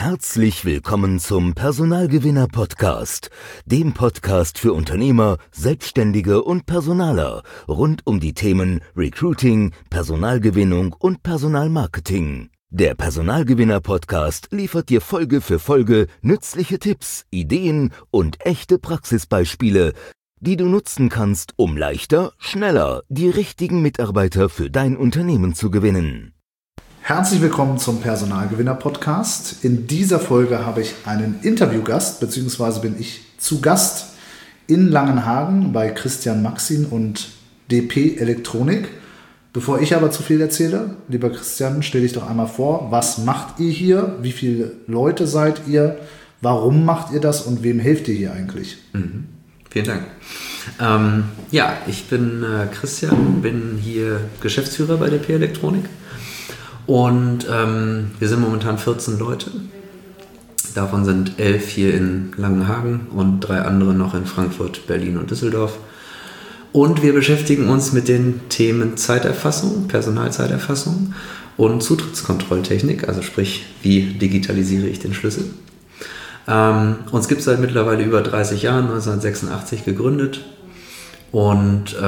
Herzlich willkommen zum Personalgewinner-Podcast, dem Podcast für Unternehmer, Selbstständige und Personaler rund um die Themen Recruiting, Personalgewinnung und Personalmarketing. Der Personalgewinner-Podcast liefert dir Folge für Folge nützliche Tipps, Ideen und echte Praxisbeispiele, die du nutzen kannst, um leichter, schneller die richtigen Mitarbeiter für dein Unternehmen zu gewinnen. Herzlich willkommen zum Personalgewinner-Podcast. In dieser Folge habe ich einen Interviewgast, beziehungsweise bin ich zu Gast in Langenhagen bei Christian Maxin und DP Elektronik. Bevor ich aber zu viel erzähle, lieber Christian, stell dich doch einmal vor, was macht ihr hier, wie viele Leute seid ihr, warum macht ihr das und wem helft ihr hier eigentlich? Vielen Dank. Ich bin Christian, bin hier Geschäftsführer bei DP Elektronik. Und wir sind momentan 14 Leute. Davon sind 11 hier in Langenhagen und 3 andere noch in Frankfurt, Berlin und Düsseldorf. Und wir beschäftigen uns mit den Themen Zeiterfassung, Personalzeiterfassung und Zutrittskontrolltechnik, also sprich, wie digitalisiere ich den Schlüssel. Uns gibt es seit mittlerweile über 30 Jahren, 1986 gegründet. Und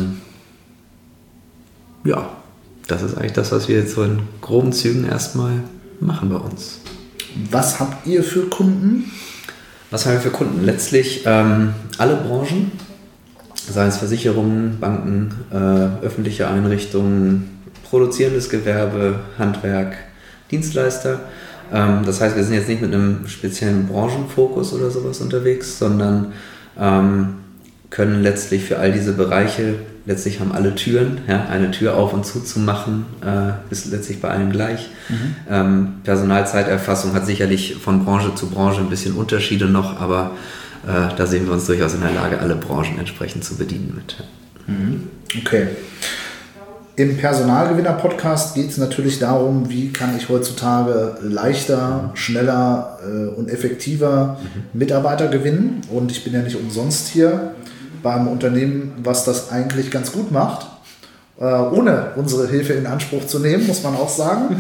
das ist eigentlich das, was wir jetzt so in groben Zügen erstmal machen bei uns. Was habt ihr für Kunden? Was haben wir für Kunden? Letztlich alle Branchen, seien es Versicherungen, Banken, öffentliche Einrichtungen, produzierendes Gewerbe, Handwerk, Dienstleister. Das heißt, wir sind jetzt nicht mit einem speziellen Branchenfokus oder sowas unterwegs, sondern können letztlich für all diese Bereiche, letztlich haben alle Türen, ja, eine Tür auf und zu machen, ist letztlich bei allen gleich. Personalzeiterfassung hat sicherlich von Branche zu Branche ein bisschen Unterschiede noch, aber da sehen wir uns durchaus in der Lage, alle Branchen entsprechend zu bedienen mit. Okay. Im Personalgewinner-Podcast geht es natürlich darum, wie kann ich heutzutage leichter, schneller und effektiver Mitarbeiter gewinnen. Und ich bin ja nicht umsonst hier beim Unternehmen, was das eigentlich ganz gut macht, ohne unsere Hilfe in Anspruch zu nehmen, muss man auch sagen.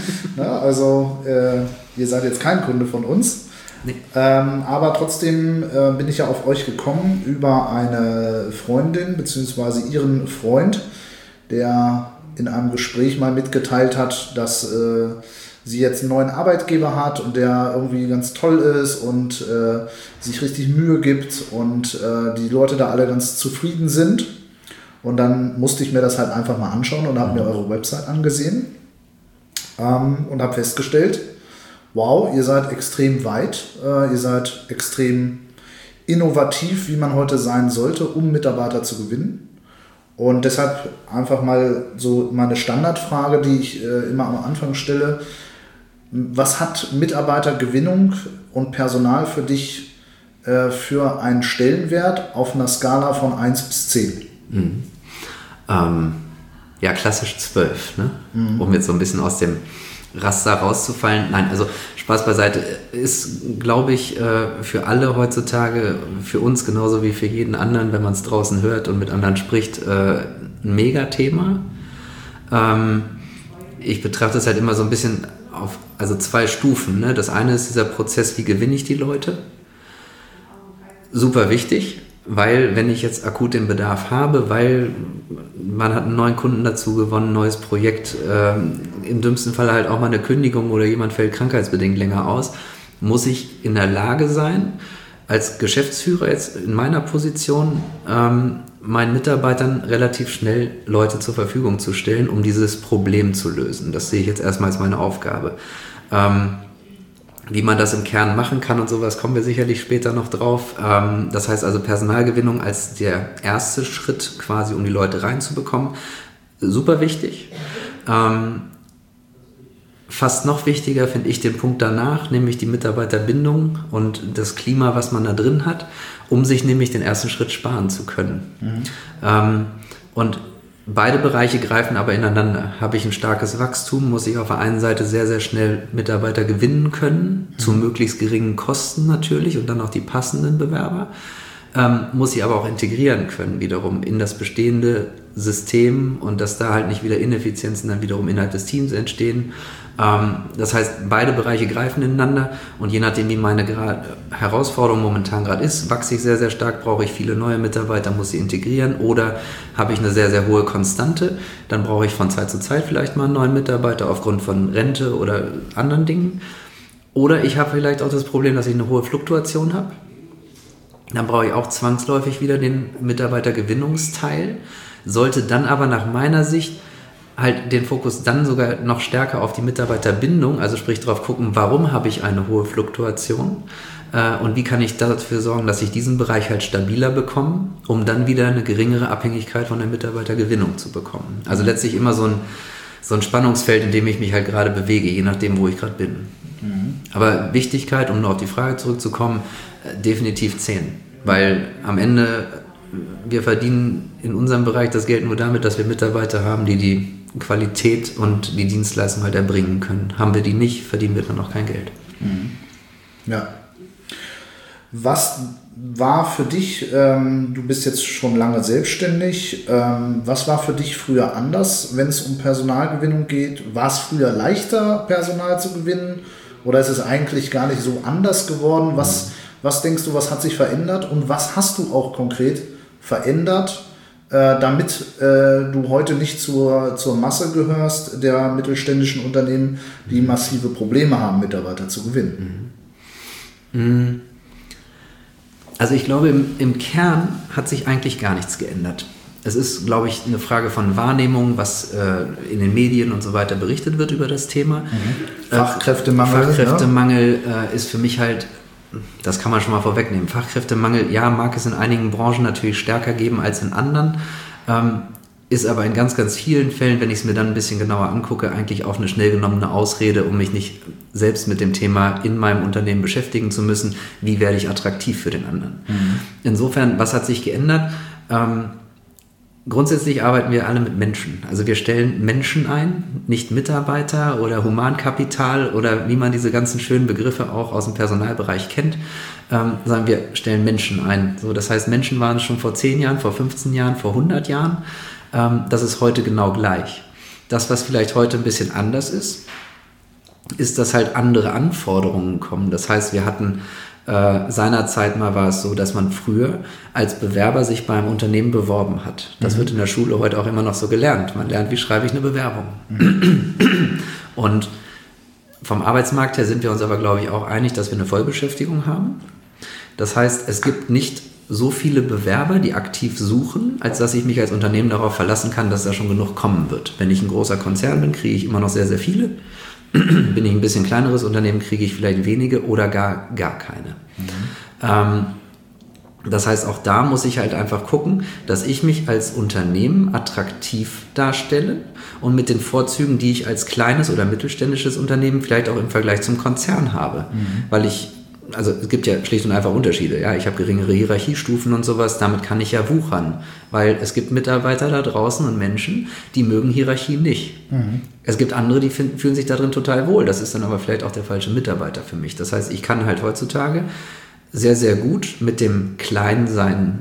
Ihr seid jetzt kein Kunde von uns. Nee. Aber trotzdem bin ich ja auf euch gekommen über eine Freundin bzw. ihren Freund, der in einem Gespräch mal mitgeteilt hat, dass sie jetzt einen neuen Arbeitgeber hat und der irgendwie ganz toll ist und sich richtig Mühe gibt und die Leute da alle ganz zufrieden sind. Und dann musste ich mir das halt einfach mal anschauen und habe mir eure Website angesehen und habe festgestellt, wow, ihr seid extrem weit, ihr seid extrem innovativ, wie man heute sein sollte, um Mitarbeiter zu gewinnen. Und deshalb einfach mal so meine Standardfrage, die ich immer am Anfang stelle. Was hat Mitarbeitergewinnung und Personal für dich für einen Stellenwert auf einer Skala von 1 bis 10? Klassisch 12, ne? Um jetzt so ein bisschen aus dem Raster rauszufallen. Nein, also Spaß beiseite, ist, glaube ich, für alle heutzutage, für uns genauso wie für jeden anderen, wenn man es draußen hört und mit anderen spricht, ein Megathema. Ich betrachte es halt immer so ein bisschen auf 2 Stufen. Ne? Das eine ist dieser Prozess, wie gewinne ich die Leute? Super wichtig, weil wenn ich jetzt akut den Bedarf habe, weil man hat einen neuen Kunden dazu gewonnen, ein neues Projekt, im dümmsten Fall halt auch mal eine Kündigung oder jemand fällt krankheitsbedingt länger aus, muss ich in der Lage sein, als Geschäftsführer jetzt in meiner Position meinen Mitarbeitern relativ schnell Leute zur Verfügung zu stellen, um dieses Problem zu lösen. Das sehe ich jetzt erstmal als meine Aufgabe. Wie man das im Kern machen kann und sowas, kommen wir sicherlich später noch drauf. Das heißt also Personalgewinnung als der erste Schritt quasi, um die Leute reinzubekommen. Super wichtig. Fast noch wichtiger finde ich den Punkt danach, nämlich die Mitarbeiterbindung und das Klima, was man da drin hat, um sich nämlich den ersten Schritt sparen zu können. Und beide Bereiche greifen aber ineinander. Habe ich ein starkes Wachstum, muss ich auf der einen Seite sehr, sehr schnell Mitarbeiter gewinnen können, zu möglichst geringen Kosten natürlich und dann auch die passenden Bewerber. muss sie aber auch integrieren können wiederum in das bestehende System und dass da halt nicht wieder Ineffizienzen dann wiederum innerhalb des Teams entstehen. Das heißt, beide Bereiche greifen ineinander und je nachdem, wie meine Herausforderung momentan gerade ist, wachse ich sehr, sehr stark, brauche ich viele neue Mitarbeiter, muss sie integrieren oder habe ich eine sehr, sehr hohe Konstante, dann brauche ich von Zeit zu Zeit vielleicht mal einen neuen Mitarbeiter aufgrund von Rente oder anderen Dingen. Oder ich habe vielleicht auch das Problem, dass ich eine hohe Fluktuation habe. Dann brauche ich auch zwangsläufig wieder den Mitarbeitergewinnungsteil, sollte dann aber nach meiner Sicht halt den Fokus dann sogar noch stärker auf die Mitarbeiterbindung, also sprich darauf gucken, warum habe ich eine hohe Fluktuation und wie kann ich dafür sorgen, dass ich diesen Bereich halt stabiler bekomme, um dann wieder eine geringere Abhängigkeit von der Mitarbeitergewinnung zu bekommen. Also letztlich immer so ein Spannungsfeld, in dem ich mich halt gerade bewege, je nachdem, wo ich gerade bin. Mhm. Aber Wichtigkeit, um noch auf die Frage zurückzukommen, definitiv 10, weil am Ende wir verdienen in unserem Bereich das Geld nur damit, dass wir Mitarbeiter haben, die Qualität und die Dienstleistung halt erbringen können. Haben wir die nicht, verdienen wir dann auch kein Geld. Ja. Was war für dich, du bist jetzt schon lange selbstständig, was war für dich früher anders, wenn es um Personalgewinnung geht? War es früher leichter, Personal zu gewinnen oder ist es eigentlich gar nicht so anders geworden? Was denkst du, was hat sich verändert und was hast du auch konkret verändert, damit du heute nicht zur Masse gehörst der mittelständischen Unternehmen, die massive Probleme haben, Mitarbeiter zu gewinnen? Also ich glaube, im Kern hat sich eigentlich gar nichts geändert. Es ist, glaube ich, eine Frage von Wahrnehmung, was in den Medien und so weiter berichtet wird über das Thema. Fachkräftemangel ist für mich halt, das kann man schon mal vorwegnehmen. Fachkräftemangel, ja, mag es in einigen Branchen natürlich stärker geben als in anderen, ist aber in ganz, ganz vielen Fällen, wenn ich es mir dann ein bisschen genauer angucke, eigentlich auch eine schnell genommene Ausrede, um mich nicht selbst mit dem Thema in meinem Unternehmen beschäftigen zu müssen, wie werde ich attraktiv für den anderen. Insofern, was hat sich geändert? Grundsätzlich arbeiten wir alle mit Menschen. Also wir stellen Menschen ein, nicht Mitarbeiter oder Humankapital oder wie man diese ganzen schönen Begriffe auch aus dem Personalbereich kennt, sondern wir stellen Menschen ein. So, das heißt, Menschen waren es schon vor 10 Jahren, vor 15 Jahren, vor 100 Jahren. Das ist heute genau gleich. Das, was vielleicht heute ein bisschen anders ist, dass halt andere Anforderungen kommen. Das heißt, wir hatten seinerzeit mal war es so, dass man früher als Bewerber sich beim Unternehmen beworben hat. Das wird in der Schule heute auch immer noch so gelernt. Man lernt, wie schreibe ich eine Bewerbung. Und vom Arbeitsmarkt her sind wir uns aber, glaube ich, auch einig, dass wir eine Vollbeschäftigung haben. Das heißt, es gibt nicht so viele Bewerber, die aktiv suchen, als dass ich mich als Unternehmen darauf verlassen kann, dass da schon genug kommen wird. Wenn ich ein großer Konzern bin, kriege ich immer noch sehr, sehr viele. Bin ich ein bisschen kleineres Unternehmen, kriege ich vielleicht wenige oder gar keine. Das heißt, auch da muss ich halt einfach gucken, dass ich mich als Unternehmen attraktiv darstelle und mit den Vorzügen, die ich als kleines oder mittelständisches Unternehmen vielleicht auch im Vergleich zum Konzern habe. Weil es gibt ja schlicht und einfach Unterschiede. Ja, ich habe geringere Hierarchiestufen und sowas, damit kann ich ja wuchern. Weil es gibt Mitarbeiter da draußen und Menschen, die mögen Hierarchien nicht. Es gibt andere, die fühlen sich darin total wohl. Das ist dann aber vielleicht auch der falsche Mitarbeiter für mich. Das heißt, ich kann halt heutzutage sehr, sehr gut mit dem Kleinsein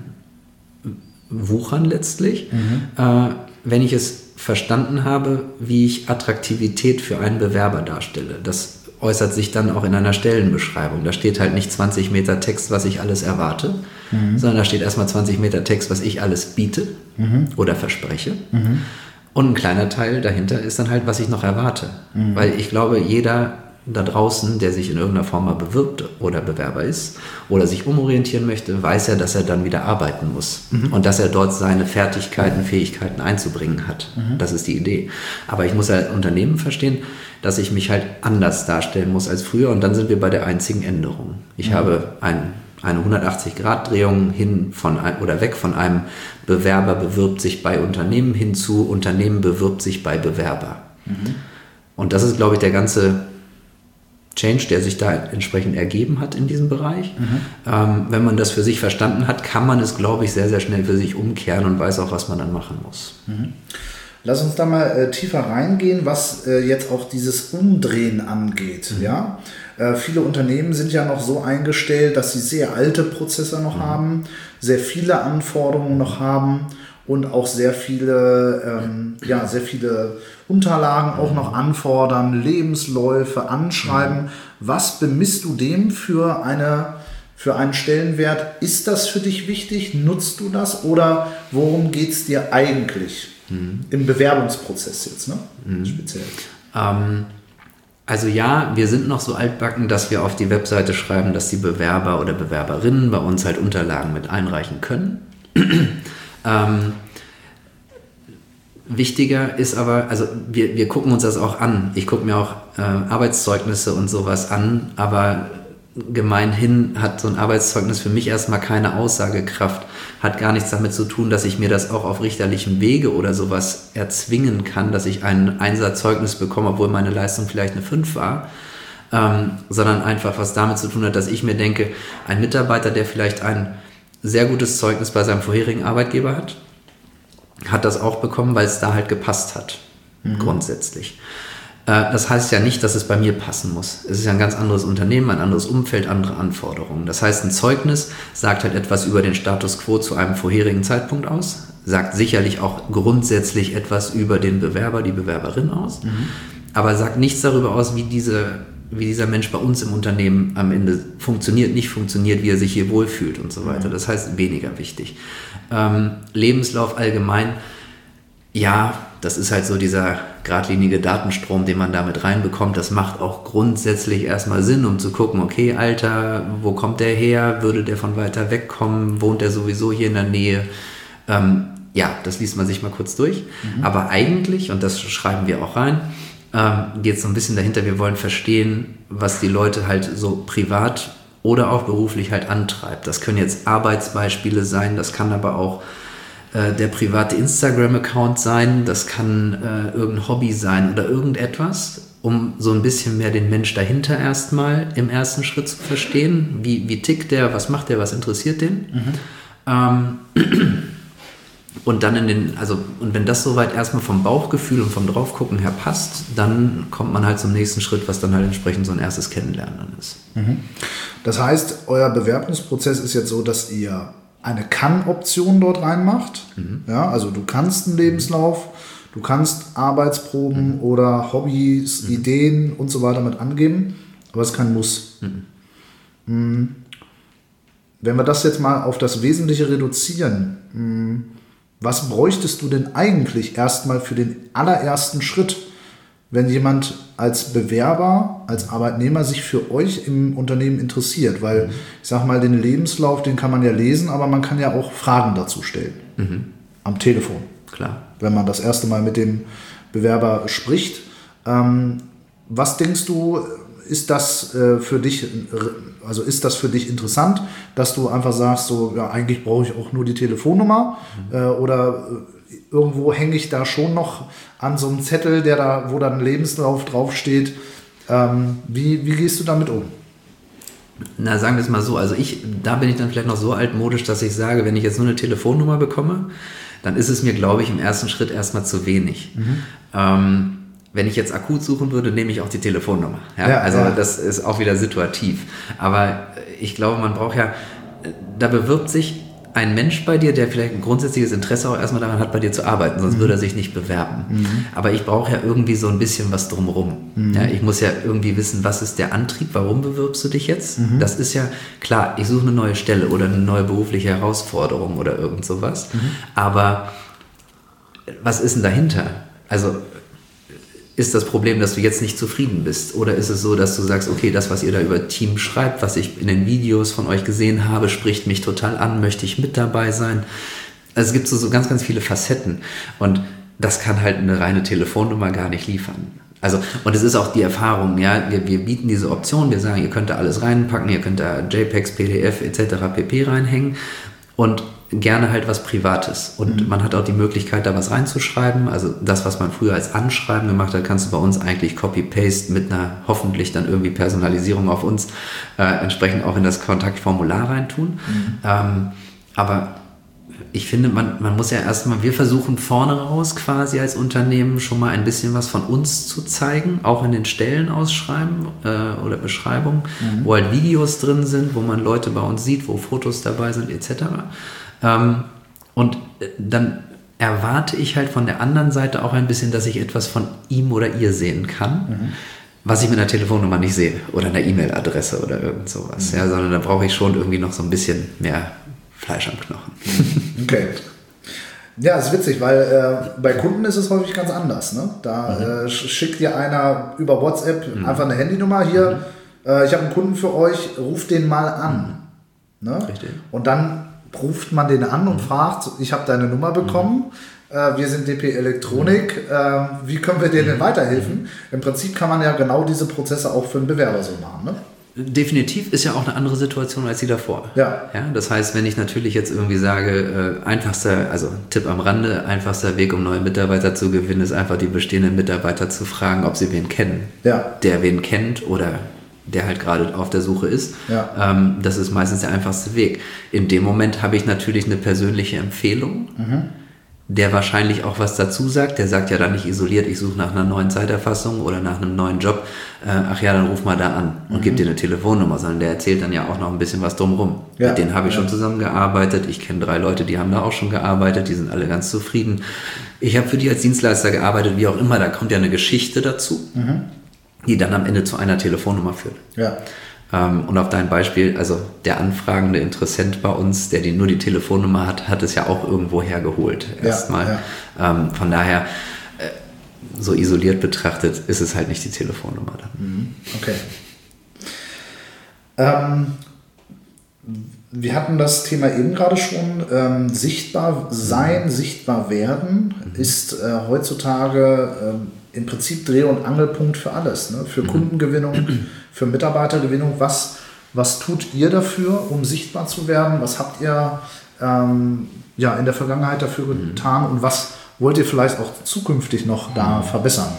wuchern letztlich, wenn ich es verstanden habe, wie ich Attraktivität für einen Bewerber darstelle. Das äußert sich dann auch in einer Stellenbeschreibung. Da steht halt nicht 20 Meter Text, was ich alles erwarte, sondern da steht erstmal 20 Meter Text, was ich alles biete oder verspreche. Und ein kleiner Teil dahinter ist dann halt, was ich noch erwarte. Weil ich glaube, jeder da draußen, der sich in irgendeiner Form mal bewirbt oder Bewerber ist oder sich umorientieren möchte, weiß ja, dass er dann wieder arbeiten muss und dass er dort seine Fertigkeiten, Fähigkeiten einzubringen hat. Das ist die Idee. Aber ich muss als Unternehmen verstehen, dass ich mich halt anders darstellen muss als früher und dann sind wir bei der einzigen Änderung. Ich habe eine 180-Grad-Drehung weg von einem Bewerber bewirbt sich bei Unternehmen hin zu Unternehmen bewirbt sich bei Bewerber. Und das ist, glaube ich, der ganze Change, der sich da entsprechend ergeben hat in diesem Bereich. Wenn man das für sich verstanden hat, kann man es, glaube ich, sehr, sehr schnell für sich umkehren und weiß auch, was man dann machen muss. Lass uns da mal tiefer reingehen, was jetzt auch dieses Umdrehen angeht. Ja? Viele Unternehmen sind ja noch so eingestellt, dass sie sehr alte Prozesse noch haben, sehr viele Anforderungen noch haben und auch sehr viele Unterlagen auch noch anfordern, Lebensläufe anschreiben. Was bemisst du dem für einen Stellenwert? Ist das für dich wichtig? Nutzt du das? Oder worum geht es dir eigentlich im Bewerbungsprozess jetzt, ne? Speziell? Also ja, wir sind noch so altbacken, dass wir auf die Webseite schreiben, dass die Bewerber oder Bewerberinnen bei uns halt Unterlagen mit einreichen können. Wichtiger ist aber, also wir gucken uns das auch an. Ich gucke mir auch Arbeitszeugnisse und sowas an, aber gemeinhin hat so ein Arbeitszeugnis für mich erstmal keine Aussagekraft, hat gar nichts damit zu tun, dass ich mir das auch auf richterlichem Wege oder sowas erzwingen kann, dass ich ein Einserzeugnis bekomme, obwohl meine Leistung vielleicht eine 5 war, sondern einfach was damit zu tun hat, dass ich mir denke, ein Mitarbeiter, der vielleicht ein sehr gutes Zeugnis bei seinem vorherigen Arbeitgeber hat das auch bekommen, weil es da halt gepasst hat, grundsätzlich. Das heißt ja nicht, dass es bei mir passen muss. Es ist ja ein ganz anderes Unternehmen, ein anderes Umfeld, andere Anforderungen. Das heißt, ein Zeugnis sagt halt etwas über den Status quo zu einem vorherigen Zeitpunkt aus, sagt sicherlich auch grundsätzlich etwas über den Bewerber, die Bewerberin aus, aber sagt nichts darüber aus, wie dieser Mensch bei uns im Unternehmen am Ende funktioniert, nicht funktioniert, wie er sich hier wohlfühlt und so weiter. Das heißt, weniger wichtig. Lebenslauf allgemein, ja, das ist halt so dieser geradlinige Datenstrom, den man damit reinbekommt. Das macht auch grundsätzlich erstmal Sinn, um zu gucken, okay, Alter, wo kommt der her? Würde der von weiter weg kommen? Wohnt der sowieso hier in der Nähe? Ja, das liest man sich mal kurz durch. Aber eigentlich, und das schreiben wir auch rein, geht es so ein bisschen dahinter, wir wollen verstehen, was die Leute halt so privat oder auch beruflich halt antreibt. Das können jetzt Arbeitsbeispiele sein, das kann aber auch der private Instagram-Account sein, das kann irgendein Hobby sein oder irgendetwas, um so ein bisschen mehr den Mensch dahinter erstmal im ersten Schritt zu verstehen. Wie tickt der, was macht der, was interessiert den? Und dann und wenn das soweit erstmal vom Bauchgefühl und vom Draufgucken her passt, dann kommt man halt zum nächsten Schritt, was dann halt entsprechend so ein erstes Kennenlernen dann ist. Das heißt, euer Bewerbungsprozess ist jetzt so, dass ihr eine Kann-Option dort reinmacht. Ja, also du kannst einen Lebenslauf, du kannst Arbeitsproben oder Hobbys, Ideen und so weiter mit angeben, aber es ist kein Muss. Wenn wir das jetzt mal auf das Wesentliche reduzieren, was bräuchtest du denn eigentlich erstmal für den allerersten Schritt, wenn jemand als Bewerber, als Arbeitnehmer sich für euch im Unternehmen interessiert? Weil, ich sag mal, den Lebenslauf, den kann man ja lesen, aber man kann ja auch Fragen dazu stellen. Am Telefon. Klar. Wenn man das erste Mal mit dem Bewerber spricht. Was denkst du, ist das für dich interessant, dass du einfach sagst, so, ja, eigentlich brauche ich auch nur die Telefonnummer oder irgendwo hänge ich da schon noch an so einem Zettel, wo dann ein Lebenslauf draufsteht. Wie gehst du damit um? Na, sagen wir es mal so, da bin ich dann vielleicht noch so altmodisch, dass ich sage, wenn ich jetzt nur eine Telefonnummer bekomme, dann ist es mir, glaube ich, im ersten Schritt erstmal zu wenig. Wenn ich jetzt akut suchen würde, nehme ich auch die Telefonnummer. Das ist auch wieder situativ. Aber ich glaube, man braucht da bewirbt sich ein Mensch bei dir, der vielleicht ein grundsätzliches Interesse auch erstmal daran hat, bei dir zu arbeiten, sonst würde er sich nicht bewerben. Aber ich brauche ja irgendwie so ein bisschen was drumherum. Ja, ich muss ja irgendwie wissen, was ist der Antrieb, warum bewirbst du dich jetzt? Das ist ja klar, ich suche eine neue Stelle oder eine neue berufliche Herausforderung oder irgend sowas. Aber was ist denn dahinter? Also ist das Problem, dass du jetzt nicht zufrieden bist? Oder ist es so, dass du sagst, okay, das, was ihr da über Team schreibt, was ich in den Videos von euch gesehen habe, spricht mich total an, möchte ich mit dabei sein? Also es gibt so ganz, ganz viele Facetten. Und das kann halt eine reine Telefonnummer gar nicht liefern. Also, und es ist auch die Erfahrung, ja, wir bieten diese Option, wir sagen, ihr könnt da alles reinpacken, ihr könnt da JPEGs, PDF etc. pp. Reinhängen und gerne halt was Privates. Und man hat auch die Möglichkeit, da was reinzuschreiben. Also das, was man früher als Anschreiben gemacht hat, kannst du bei uns eigentlich Copy-Paste mit einer hoffentlich dann irgendwie Personalisierung auf uns entsprechend auch in das Kontaktformular reintun. Aber ich finde, man muss ja erstmal, wir versuchen vorne raus quasi als Unternehmen schon mal ein bisschen was von uns zu zeigen, auch in den Stellenausschreiben oder Beschreibungen, wo halt Videos drin sind, wo man Leute bei uns sieht, wo Fotos dabei sind etc. Und dann erwarte ich halt von der anderen Seite auch ein bisschen, dass ich etwas von ihm oder ihr sehen kann, was ich mit einer Telefonnummer nicht sehe oder einer E-Mail-Adresse oder irgend sowas, ja, sondern da brauche ich schon irgendwie noch so ein bisschen mehr Fleisch am Knochen. Okay. Ja, ist witzig, weil bei Kunden ist es häufig ganz anders. Ne? Da schickt dir einer über WhatsApp einfach eine Handynummer. Hier, ich habe einen Kunden für euch, ruft den mal an. Ne? Richtig. Und dann ruft man den an und fragt, ich habe deine Nummer bekommen, wir sind DP Elektronik, wie können wir dir denn weiterhelfen? Im Prinzip kann man ja genau diese Prozesse auch für einen Bewerber so machen. Ne? Definitiv ist ja auch eine andere Situation als die davor. Ja. Das heißt, wenn ich natürlich jetzt irgendwie sage, Tipp am Rande, einfachster Weg, um neue Mitarbeiter zu gewinnen, ist einfach die bestehenden Mitarbeiter zu fragen, ob sie wen kennen. Ja. Der wen kennt oder der halt gerade auf der Suche ist. Ja. Das ist meistens der einfachste Weg. In dem Moment habe ich natürlich eine persönliche Empfehlung, der wahrscheinlich auch was dazu sagt. Der sagt ja dann nicht isoliert, ich suche nach einer neuen Zeiterfassung oder nach einem neuen Job. Ach ja, dann ruf mal da an und gib dir eine Telefonnummer, sondern der erzählt dann ja auch noch ein bisschen was drumherum. Ja. Mit denen habe ich schon zusammengearbeitet. Ich kenne 3 Leute, die haben da auch schon gearbeitet. Die sind alle ganz zufrieden. Ich habe für die als Dienstleister gearbeitet, wie auch immer. Da kommt ja eine Geschichte dazu, die dann am Ende zu einer Telefonnummer führt. Ja. Und auf dein Beispiel, also der anfragende Interessent bei uns, der nur die Telefonnummer hat, hat es ja auch irgendwo hergeholt erstmal. Ja. Von daher, so isoliert betrachtet, ist es halt nicht die Telefonnummer dann. Okay. Wir hatten das Thema eben gerade schon. Sichtbar sein, sichtbar werden ist heutzutage im Prinzip Dreh- und Angelpunkt für alles. Ne? Für Kundengewinnung, für Mitarbeitergewinnung. Was tut ihr dafür, um sichtbar zu werden? Was habt ihr in der Vergangenheit dafür getan? Und was wollt ihr vielleicht auch zukünftig noch da verbessern?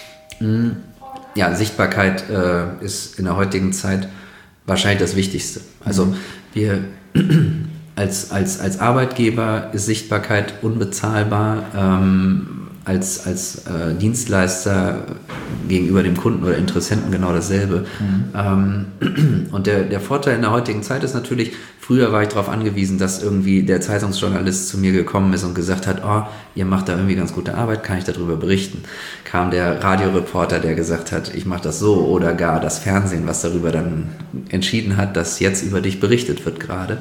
Ja, Sichtbarkeit ist in der heutigen Zeit wahrscheinlich das Wichtigste. Also wir als Arbeitgeber ist Sichtbarkeit unbezahlbar. Als Dienstleister gegenüber dem Kunden oder Interessenten genau dasselbe. Und der Vorteil in der heutigen Zeit ist natürlich, früher war ich darauf angewiesen, dass irgendwie der Zeitungsjournalist zu mir gekommen ist und gesagt hat, oh, ihr macht da irgendwie ganz gute Arbeit, kann ich darüber berichten? Kam der Radioreporter, der gesagt hat, ich mache das so, oder gar das Fernsehen, was darüber dann entschieden hat, dass jetzt über dich berichtet wird gerade.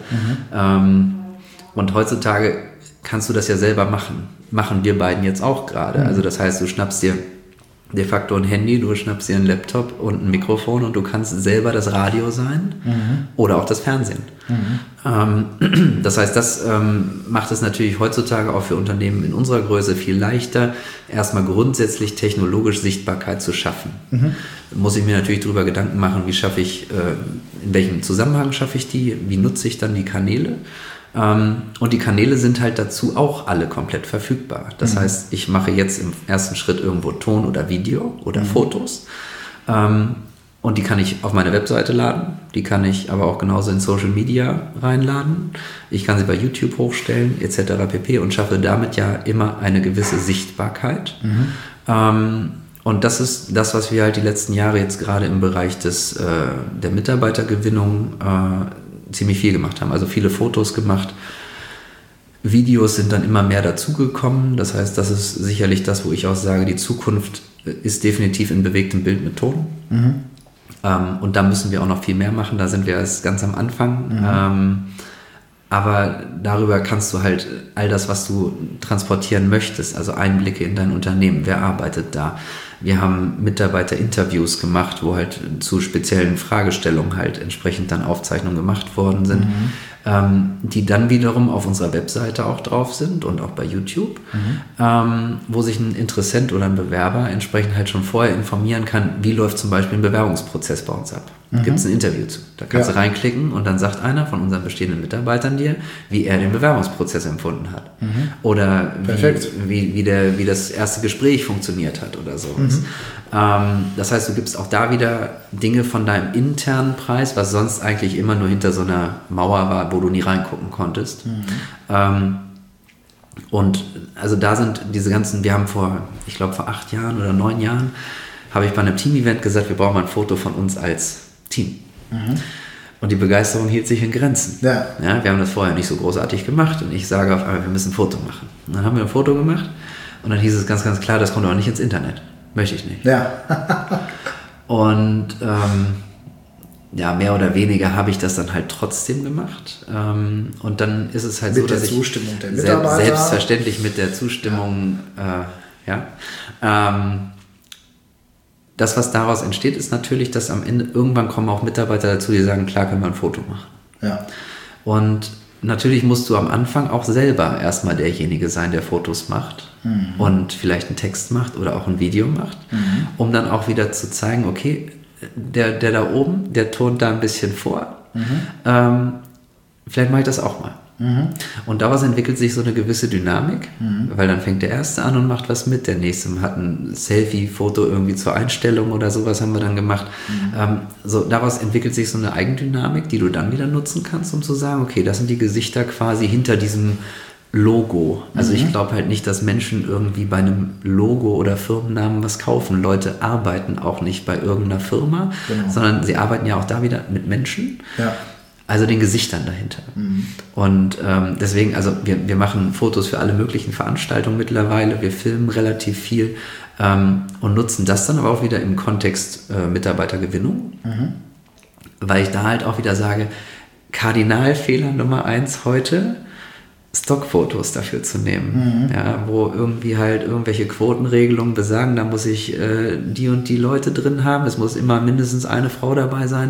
Und heutzutage kannst du das ja selber machen. Machen wir beiden jetzt auch gerade. Also das heißt, du schnappst dir de facto ein Handy, du schnappst dir einen Laptop und ein Mikrofon und du kannst selber das Radio sein oder auch das Fernsehen. Das heißt, das macht es natürlich heutzutage auch für Unternehmen in unserer Größe viel leichter, erstmal grundsätzlich technologisch Sichtbarkeit zu schaffen. Muss ich mir natürlich darüber Gedanken machen, wie schaffe ich, in welchem Zusammenhang schaffe ich die, wie nutze ich dann die Kanäle. Und die Kanäle sind halt dazu auch alle komplett verfügbar. Das heißt, ich mache jetzt im ersten Schritt irgendwo Ton oder Video oder Fotos. Und die kann ich auf meine Webseite laden. Die kann ich aber auch genauso in Social Media reinladen. Ich kann sie bei YouTube hochstellen etc. pp. Und schaffe damit ja immer eine gewisse Sichtbarkeit. Und das ist das, was wir halt die letzten Jahre jetzt gerade im Bereich der Mitarbeitergewinnung ziemlich viel gemacht haben. Also viele Fotos gemacht. Videos sind dann immer mehr dazugekommen. Das heißt, das ist sicherlich das, wo ich auch sage, die Zukunft ist definitiv in bewegtem Bild mit Ton. Und da müssen wir auch noch viel mehr machen. Da sind wir erst ganz am Anfang. Aber darüber kannst du halt all das, was du transportieren möchtest, also Einblicke in dein Unternehmen, wer arbeitet da. Wir haben Mitarbeiterinterviews gemacht, wo halt zu speziellen Fragestellungen halt entsprechend dann Aufzeichnungen gemacht worden sind, die dann wiederum auf unserer Webseite auch drauf sind und auch bei YouTube, wo sich ein Interessent oder ein Bewerber entsprechend halt schon vorher informieren kann, wie läuft zum Beispiel ein Bewerbungsprozess bei uns ab. Gibt es ein Interview zu. Da kannst du reinklicken und dann sagt einer von unseren bestehenden Mitarbeitern dir, wie er den Bewerbungsprozess empfunden hat. Oder wie das erste Gespräch funktioniert hat oder sowas. Das heißt, du gibst auch da wieder Dinge von deinem internen Preis, was sonst eigentlich immer nur hinter so einer Mauer war, wo du nie reingucken konntest. Und also da sind diese ganzen, wir haben vor 8 Jahren oder 9 Jahren, habe ich bei einem Team-Event gesagt, wir brauchen mal ein Foto von uns als Team. Und die Begeisterung hielt sich in Grenzen. Ja, wir haben das vorher nicht so großartig gemacht und ich sage auf einmal, wir müssen ein Foto machen. Und dann haben wir ein Foto gemacht und dann hieß es ganz, ganz klar, das kommt auch nicht ins Internet. Möchte ich nicht. Ja. Und mehr oder weniger habe ich das dann halt trotzdem gemacht. Und dann ist es halt mit so, dass der Zustimmung der Mitarbeiter. Selbstverständlich mit der Zustimmung, das, was daraus entsteht, ist natürlich, dass am Ende irgendwann kommen auch Mitarbeiter dazu, die sagen, klar, können wir ein Foto machen. Ja. Und natürlich musst du am Anfang auch selber erstmal derjenige sein, der Fotos macht und vielleicht einen Text macht oder auch ein Video macht, um dann auch wieder zu zeigen, okay, der da oben, der turnt da ein bisschen vor. Vielleicht mache ich das auch mal. Und daraus entwickelt sich so eine gewisse Dynamik, weil dann fängt der Erste an und macht was mit, der Nächste hat ein Selfie-Foto irgendwie zur Einstellung oder sowas haben wir dann gemacht. Daraus entwickelt sich so eine Eigendynamik, die du dann wieder nutzen kannst, um zu sagen, okay, das sind die Gesichter quasi hinter diesem Logo. Also ich glaube halt nicht, dass Menschen irgendwie bei einem Logo oder Firmennamen was kaufen. Leute arbeiten auch nicht bei irgendeiner Firma, sondern sie arbeiten ja auch da wieder mit Menschen. Ja. Also den Gesichtern dahinter. Und deswegen, also wir machen Fotos für alle möglichen Veranstaltungen mittlerweile, wir filmen relativ viel und nutzen das dann aber auch wieder im Kontext Mitarbeitergewinnung, weil ich da halt auch wieder sage, Kardinalfehler Nummer 1 heute, Stockfotos dafür zu nehmen, wo irgendwie halt irgendwelche Quotenregelungen besagen, da muss ich die und die Leute drin haben, es muss immer mindestens eine Frau dabei sein.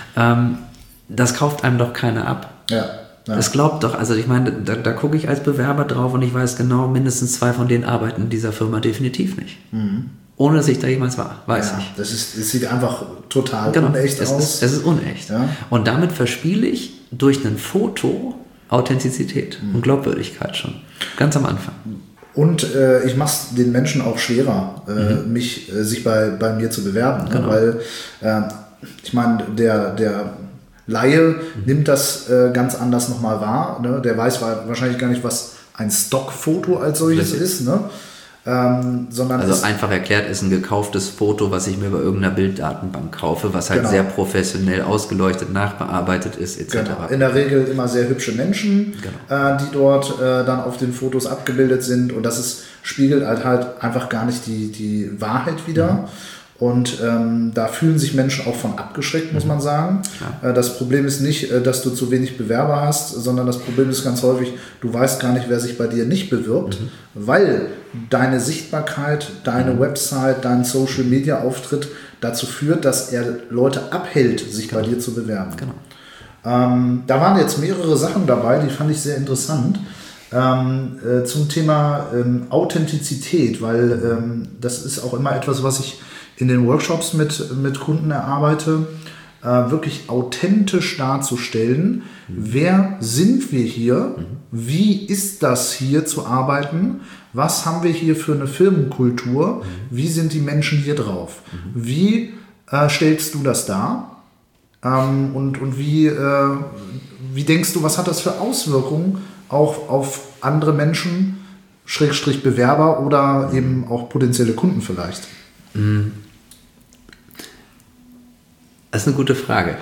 Das kauft einem doch keiner ab. Ja. Das glaubt doch, also ich meine, da gucke ich als Bewerber drauf und ich weiß genau, mindestens 2 von denen arbeiten in dieser Firma definitiv nicht. Ohne dass ich da jemals war, weiß ich. Es sieht einfach total unecht aus. Es ist unecht. Ja. Und damit verspiele ich durch ein Foto Authentizität und Glaubwürdigkeit schon. Ganz am Anfang. Und ich mache es den Menschen auch schwerer, sich bei mir zu bewerben. Genau. Weil ich meine, der Laie nimmt das ganz anders nochmal wahr. Ne? Der weiß wahrscheinlich gar nicht, was ein Stockfoto als solches ist. Ne? Sondern also einfach erklärt, ist ein gekauftes Foto, was ich mir bei irgendeiner Bilddatenbank kaufe, was halt sehr professionell ausgeleuchtet, nachbearbeitet ist, etc. Genau. In der Regel immer sehr hübsche Menschen, die dort dann auf den Fotos abgebildet sind. Und das spiegelt halt einfach gar nicht die Wahrheit wider. Und da fühlen sich Menschen auch von abgeschreckt, muss man sagen. Ja. Das Problem ist nicht, dass du zu wenig Bewerber hast, sondern das Problem ist ganz häufig, du weißt gar nicht, wer sich bei dir nicht bewirbt, weil deine Sichtbarkeit, deine Website, dein Social-Media-Auftritt dazu führt, dass er Leute abhält, sich bei dir zu bewerben. Genau. Da waren jetzt mehrere Sachen dabei, die fand ich sehr interessant. Zum Thema Authentizität, weil das ist auch immer etwas, was ich in den Workshops mit Kunden erarbeite, wirklich authentisch darzustellen, wer sind wir hier, wie ist das hier zu arbeiten, was haben wir hier für eine Firmenkultur, wie sind die Menschen hier drauf, wie stellst du das dar und wie denkst du, was hat das für Auswirkungen auch auf andere Menschen, Schrägstrich Bewerber oder eben auch potenzielle Kunden vielleicht? Das ist eine gute Frage,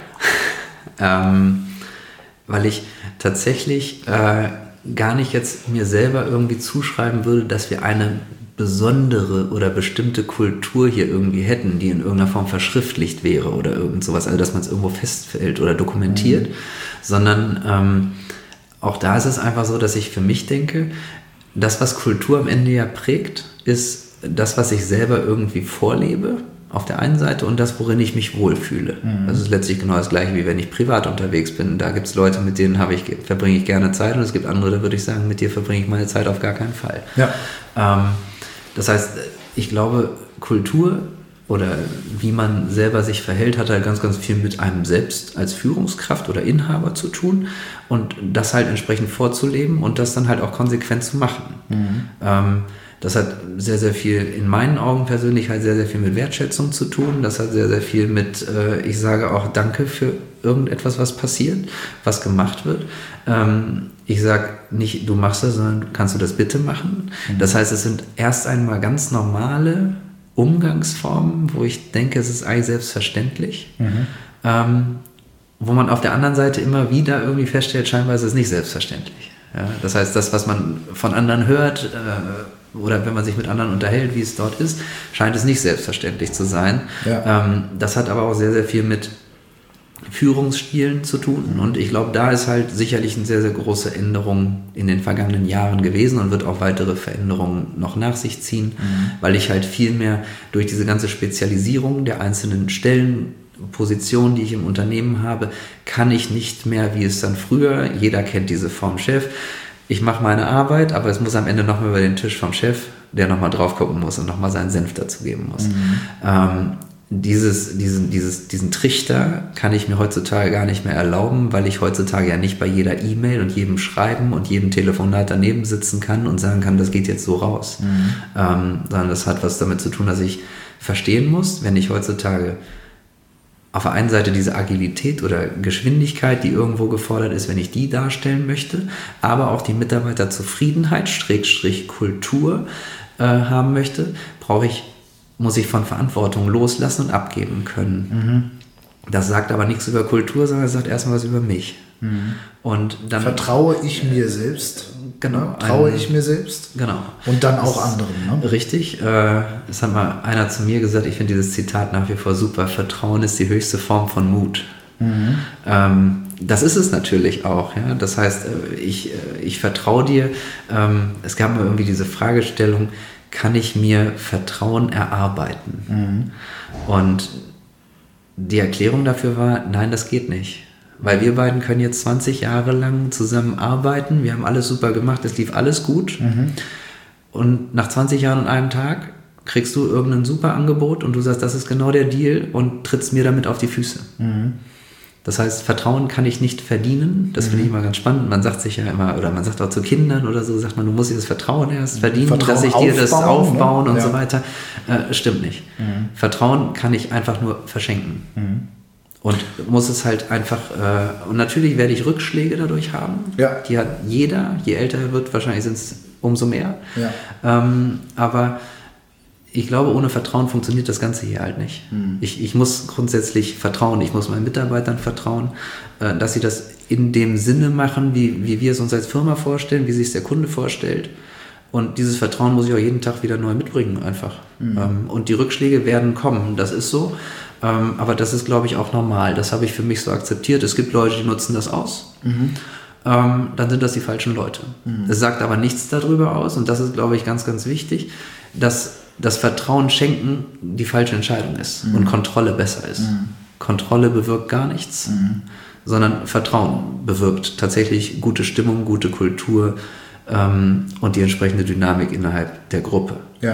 weil ich tatsächlich gar nicht jetzt mir selber irgendwie zuschreiben würde, dass wir eine besondere oder bestimmte Kultur hier irgendwie hätten, die in irgendeiner Form verschriftlicht wäre oder irgend sowas, also dass man es irgendwo festhält oder dokumentiert, sondern auch da ist es einfach so, dass ich für mich denke, das, was Kultur am Ende ja prägt, ist das, was ich selber irgendwie vorlebe, auf der einen Seite, und das, worin ich mich wohlfühle. Das ist letztlich genau das Gleiche, wie wenn ich privat unterwegs bin. Da gibt es Leute, mit denen verbringe ich gerne Zeit, und es gibt andere, da würde ich sagen, mit dir verbringe ich meine Zeit auf gar keinen Fall. Ja. Das heißt, ich glaube, Kultur oder wie man selber sich verhält, hat halt ganz, ganz viel mit einem selbst als Führungskraft oder Inhaber zu tun, und das halt entsprechend vorzuleben und das dann halt auch konsequent zu machen. Das hat sehr, sehr viel, in meinen Augen persönlich, halt sehr, sehr viel mit Wertschätzung zu tun. Das hat sehr, sehr viel mit, ich sage auch Danke für irgendetwas, was passiert, was gemacht wird. Ich sage nicht, du machst das, sondern kannst du das bitte machen. Das heißt, es sind erst einmal ganz normale Umgangsformen, wo ich denke, es ist eigentlich selbstverständlich. Wo man auf der anderen Seite immer wieder irgendwie feststellt, scheinbar ist es nicht selbstverständlich. Ja, das heißt, das, was man von anderen hört oder wenn man sich mit anderen unterhält, wie es dort ist, scheint es nicht selbstverständlich zu sein. Ja. Das hat aber auch sehr, sehr viel mit Führungsstilen zu tun und ich glaube, da ist halt sicherlich eine sehr, sehr große Änderung in den vergangenen Jahren gewesen und wird auch weitere Veränderungen noch nach sich ziehen, weil ich halt viel mehr durch diese ganze Spezialisierung der einzelnen Stellen, Position, die ich im Unternehmen habe, kann ich nicht mehr, wie es dann früher, jeder kennt diese Form Chef, ich mache meine Arbeit, aber es muss am Ende nochmal über den Tisch vom Chef, der nochmal drauf gucken muss und nochmal seinen Senf dazu geben muss. Diesen Trichter kann ich mir heutzutage gar nicht mehr erlauben, weil ich heutzutage ja nicht bei jeder E-Mail und jedem Schreiben und jedem Telefonat daneben sitzen kann und sagen kann, das geht jetzt so raus. Sondern das hat was damit zu tun, dass ich verstehen muss, wenn ich heutzutage auf der einen Seite diese Agilität oder Geschwindigkeit, die irgendwo gefordert ist, wenn ich die darstellen möchte, aber auch die Mitarbeiterzufriedenheit, Kultur haben möchte, muss ich von Verantwortung loslassen und abgeben können. Das sagt aber nichts über Kultur, sondern es sagt erstmal was über mich. Und dann vertraue ich mir selbst. Genau. Traue ich mir selbst. Genau. Und dann auch anderen. Ne? Richtig. Es hat mal einer zu mir gesagt, ich finde dieses Zitat nach wie vor super, Vertrauen ist die höchste Form von Mut. Das ist es natürlich auch. Ja? Das heißt, ich vertraue dir. Es gab mal irgendwie diese Fragestellung, kann ich mir Vertrauen erarbeiten? Und die Erklärung dafür war, nein, das geht nicht. Weil wir beiden können jetzt 20 Jahre lang zusammenarbeiten, wir haben alles super gemacht, es lief alles gut. Und nach 20 Jahren und einem Tag kriegst du irgendein super Angebot und du sagst, das ist genau der Deal und trittst mir damit auf die Füße. Das heißt, Vertrauen kann ich nicht verdienen. Das finde ich immer ganz spannend. Man sagt sich ja immer, oder man sagt auch zu Kindern oder so, sagt man, du musst dir das Vertrauen erst verdienen, dass ich dir das aufbauen und so weiter. Stimmt nicht. Vertrauen kann ich einfach nur verschenken. Und muss es halt einfach, und natürlich werde ich Rückschläge dadurch haben. Ja. Die hat jeder, je älter er wird, wahrscheinlich sind es umso mehr. Ja. Aber ich glaube, ohne Vertrauen funktioniert das Ganze hier halt nicht. Ich muss grundsätzlich vertrauen, ich muss meinen Mitarbeitern vertrauen, dass sie das in dem Sinne machen, wie wir es uns als Firma vorstellen, wie sich es der Kunde vorstellt. Und dieses Vertrauen muss ich auch jeden Tag wieder neu mitbringen einfach. Und die Rückschläge werden kommen, das ist so. Aber das ist, glaube ich, auch normal. Das habe ich für mich so akzeptiert. Es gibt Leute, die nutzen das aus. Dann sind das die falschen Leute. Es sagt aber nichts darüber aus. Und das ist, glaube ich, ganz, ganz wichtig, dass das Vertrauen schenken die falsche Entscheidung ist und Kontrolle besser ist. Kontrolle bewirkt gar nichts, sondern Vertrauen bewirkt tatsächlich gute Stimmung, gute Kultur und die entsprechende Dynamik innerhalb der Gruppe. Ja.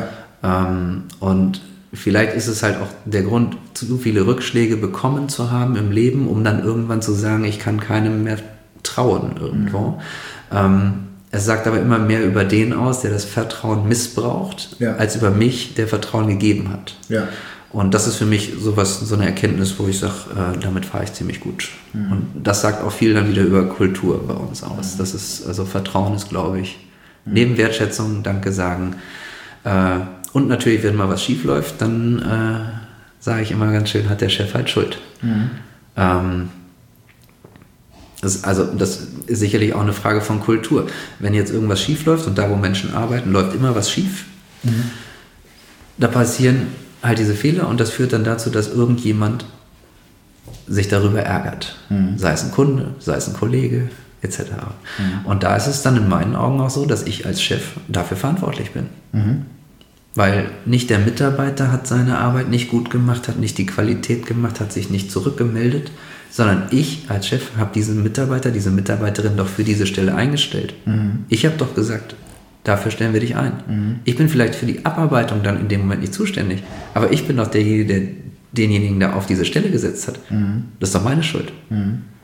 Und vielleicht ist es halt auch der Grund, zu viele Rückschläge bekommen zu haben im Leben, um dann irgendwann zu sagen, ich kann keinem mehr trauen irgendwo. Es sagt aber immer mehr über den aus, der das Vertrauen missbraucht, als über mich, der Vertrauen gegeben hat. Ja. Und das ist für mich so eine Erkenntnis, wo ich sage, damit fahre ich ziemlich gut. Und das sagt auch viel dann wieder über Kultur bei uns aus. Das ist, also Vertrauen ist, glaube ich, neben Wertschätzung, Danke sagen, und natürlich, wenn mal was schief läuft, dann sage ich immer ganz schön, hat der Chef halt Schuld. Das ist sicherlich auch eine Frage von Kultur. Wenn jetzt irgendwas schief läuft und da, wo Menschen arbeiten, läuft immer was schief, da passieren halt diese Fehler und das führt dann dazu, dass irgendjemand sich darüber ärgert. Sei es ein Kunde, sei es ein Kollege, etc. Und da ist es dann in meinen Augen auch so, dass ich als Chef dafür verantwortlich bin. Weil nicht der Mitarbeiter hat seine Arbeit nicht gut gemacht, hat nicht die Qualität gemacht, hat sich nicht zurückgemeldet, sondern ich als Chef habe diesen Mitarbeiter, diese Mitarbeiterin doch für diese Stelle eingestellt. Ich habe doch gesagt, dafür stellen wir dich ein. Ich bin vielleicht für die Abarbeitung dann in dem Moment nicht zuständig, aber ich bin doch derjenige, der denjenigen da auf diese Stelle gesetzt hat. Das ist doch meine Schuld.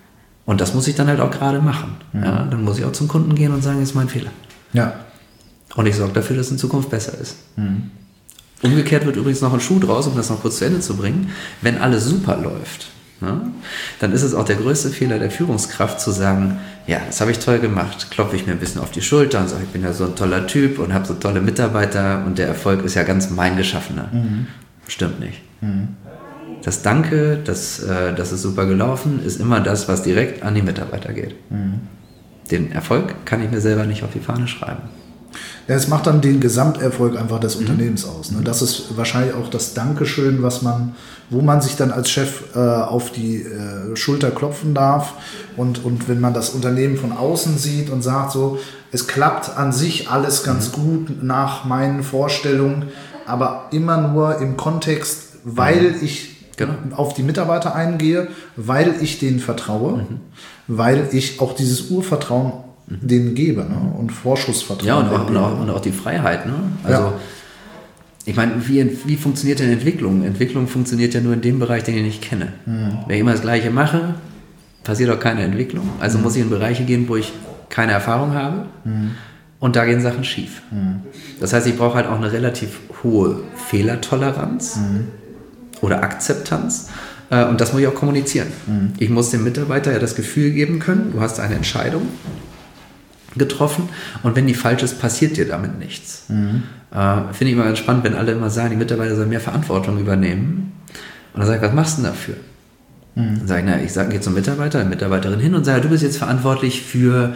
Und das muss ich dann halt auch gerade machen. Ja, dann muss ich auch zum Kunden gehen und sagen, das ist mein Fehler. Ja. Und ich sorge dafür, dass es in Zukunft besser ist. Umgekehrt wird übrigens noch ein Schuh draus, um das noch kurz zu Ende zu bringen. Wenn alles super läuft, ne, dann ist es auch der größte Fehler der Führungskraft zu sagen, ja, das habe ich toll gemacht, klopfe ich mir ein bisschen auf die Schulter und sage, ich bin ja so ein toller Typ und habe so tolle Mitarbeiter und der Erfolg ist ja ganz mein Geschaffener. Stimmt nicht. Das Danke, das ist super gelaufen, ist immer das, was direkt an die Mitarbeiter geht. Den Erfolg kann ich mir selber nicht auf die Fahne schreiben. Ja, es macht dann den Gesamterfolg einfach des Unternehmens aus. Ne? Das ist wahrscheinlich auch das Dankeschön, wo man sich dann als Chef auf die Schulter klopfen darf. Und wenn man das Unternehmen von außen sieht und sagt so, es klappt an sich alles ganz gut nach meinen Vorstellungen, aber immer nur im Kontext, weil ich auf die Mitarbeiter eingehe, weil ich denen vertraue, weil ich auch dieses Urvertrauen denen gebe, ne? Und Vorschussvertrauen. Ja, und auch die Freiheit. Ne? Also, ich meine, wie funktioniert denn Entwicklung? Entwicklung funktioniert ja nur in dem Bereich, den ich nicht kenne. Wenn ich immer das Gleiche mache, passiert auch keine Entwicklung. Also muss ich in Bereiche gehen, wo ich keine Erfahrung habe. Und da gehen Sachen schief. Das heißt, ich brauche halt auch eine relativ hohe Fehlertoleranz oder Akzeptanz. Und das muss ich auch kommunizieren. Ich muss dem Mitarbeiter ja das Gefühl geben können, du hast eine Entscheidung getroffen und wenn die falsch ist, passiert dir damit nichts. Finde ich immer ganz spannend, wenn alle immer sagen, die Mitarbeiter sollen mehr Verantwortung übernehmen. Und dann sage ich, was machst du denn dafür? Dann sage ich, gehe zum Mitarbeiter, der Mitarbeiterin hin und sage, du bist jetzt verantwortlich für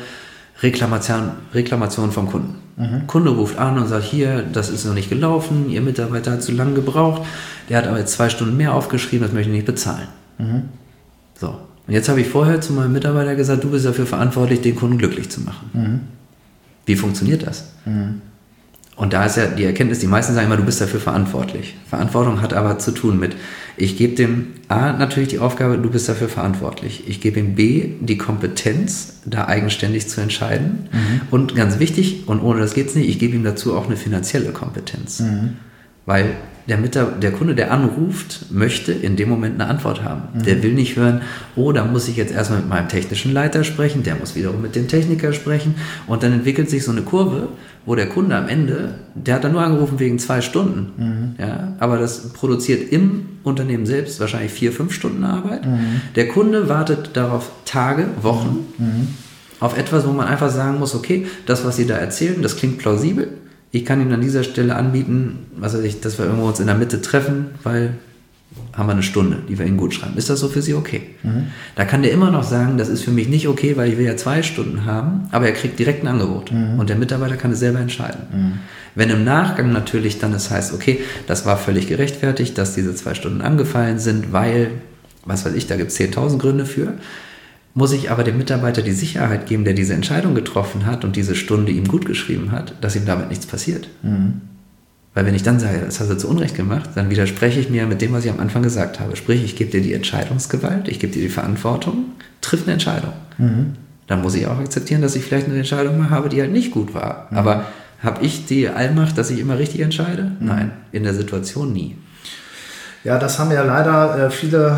Reklamation vom Kunden. Kunde ruft an und sagt, hier, das ist noch nicht gelaufen, Ihr Mitarbeiter hat zu lange gebraucht, der hat aber jetzt 2 Stunden mehr aufgeschrieben, das möchte ich nicht bezahlen. So. Und jetzt habe ich vorher zu meinem Mitarbeiter gesagt, du bist dafür verantwortlich, den Kunden glücklich zu machen. Wie funktioniert das? Und da ist ja die Erkenntnis, die meisten sagen immer, du bist dafür verantwortlich. Verantwortung hat aber zu tun mit, ich gebe dem A natürlich die Aufgabe, du bist dafür verantwortlich. Ich gebe ihm B die Kompetenz, da eigenständig zu entscheiden. Und ganz wichtig, und ohne das geht es nicht, ich gebe ihm dazu auch eine finanzielle Kompetenz. Weil der Kunde, der anruft, möchte in dem Moment eine Antwort haben. Der will nicht hören, oh, da muss ich jetzt erstmal mit meinem technischen Leiter sprechen, der muss wiederum mit dem Techniker sprechen und dann entwickelt sich so eine Kurve, wo der Kunde am Ende, der hat dann nur angerufen wegen 2 Stunden, ja, aber das produziert im Unternehmen selbst wahrscheinlich 4-5 Stunden Arbeit. Der Kunde wartet darauf Tage, Wochen, auf etwas, wo man einfach sagen muss, okay, das, was Sie da erzählen, das klingt plausibel. Ich kann Ihnen an dieser Stelle anbieten, was weiß ich, dass wir irgendwo uns in der Mitte treffen, weil haben wir eine Stunde, die wir Ihnen gut schreiben. Ist das so für Sie okay? Da kann der immer noch sagen, das ist für mich nicht okay, weil ich will ja 2 Stunden haben, aber er kriegt direkt ein Angebot und der Mitarbeiter kann es selber entscheiden. Wenn im Nachgang natürlich dann es heißt, okay, das war völlig gerechtfertigt, dass diese 2 Stunden angefallen sind, weil, was weiß ich, da gibt es 10.000 Gründe für, muss ich aber dem Mitarbeiter die Sicherheit geben, der diese Entscheidung getroffen hat und diese Stunde ihm gut geschrieben hat, dass ihm damit nichts passiert. Weil wenn ich dann sage, das hast du zu Unrecht gemacht, dann widerspreche ich mir mit dem, was ich am Anfang gesagt habe. Sprich, ich gebe dir die Entscheidungsgewalt, ich gebe dir die Verantwortung, triff eine Entscheidung. Dann muss ich auch akzeptieren, dass ich vielleicht eine Entscheidung mal habe, die halt nicht gut war. Aber habe ich die Allmacht, dass ich immer richtig entscheide? Nein, in der Situation nie. Ja, das haben ja leider viele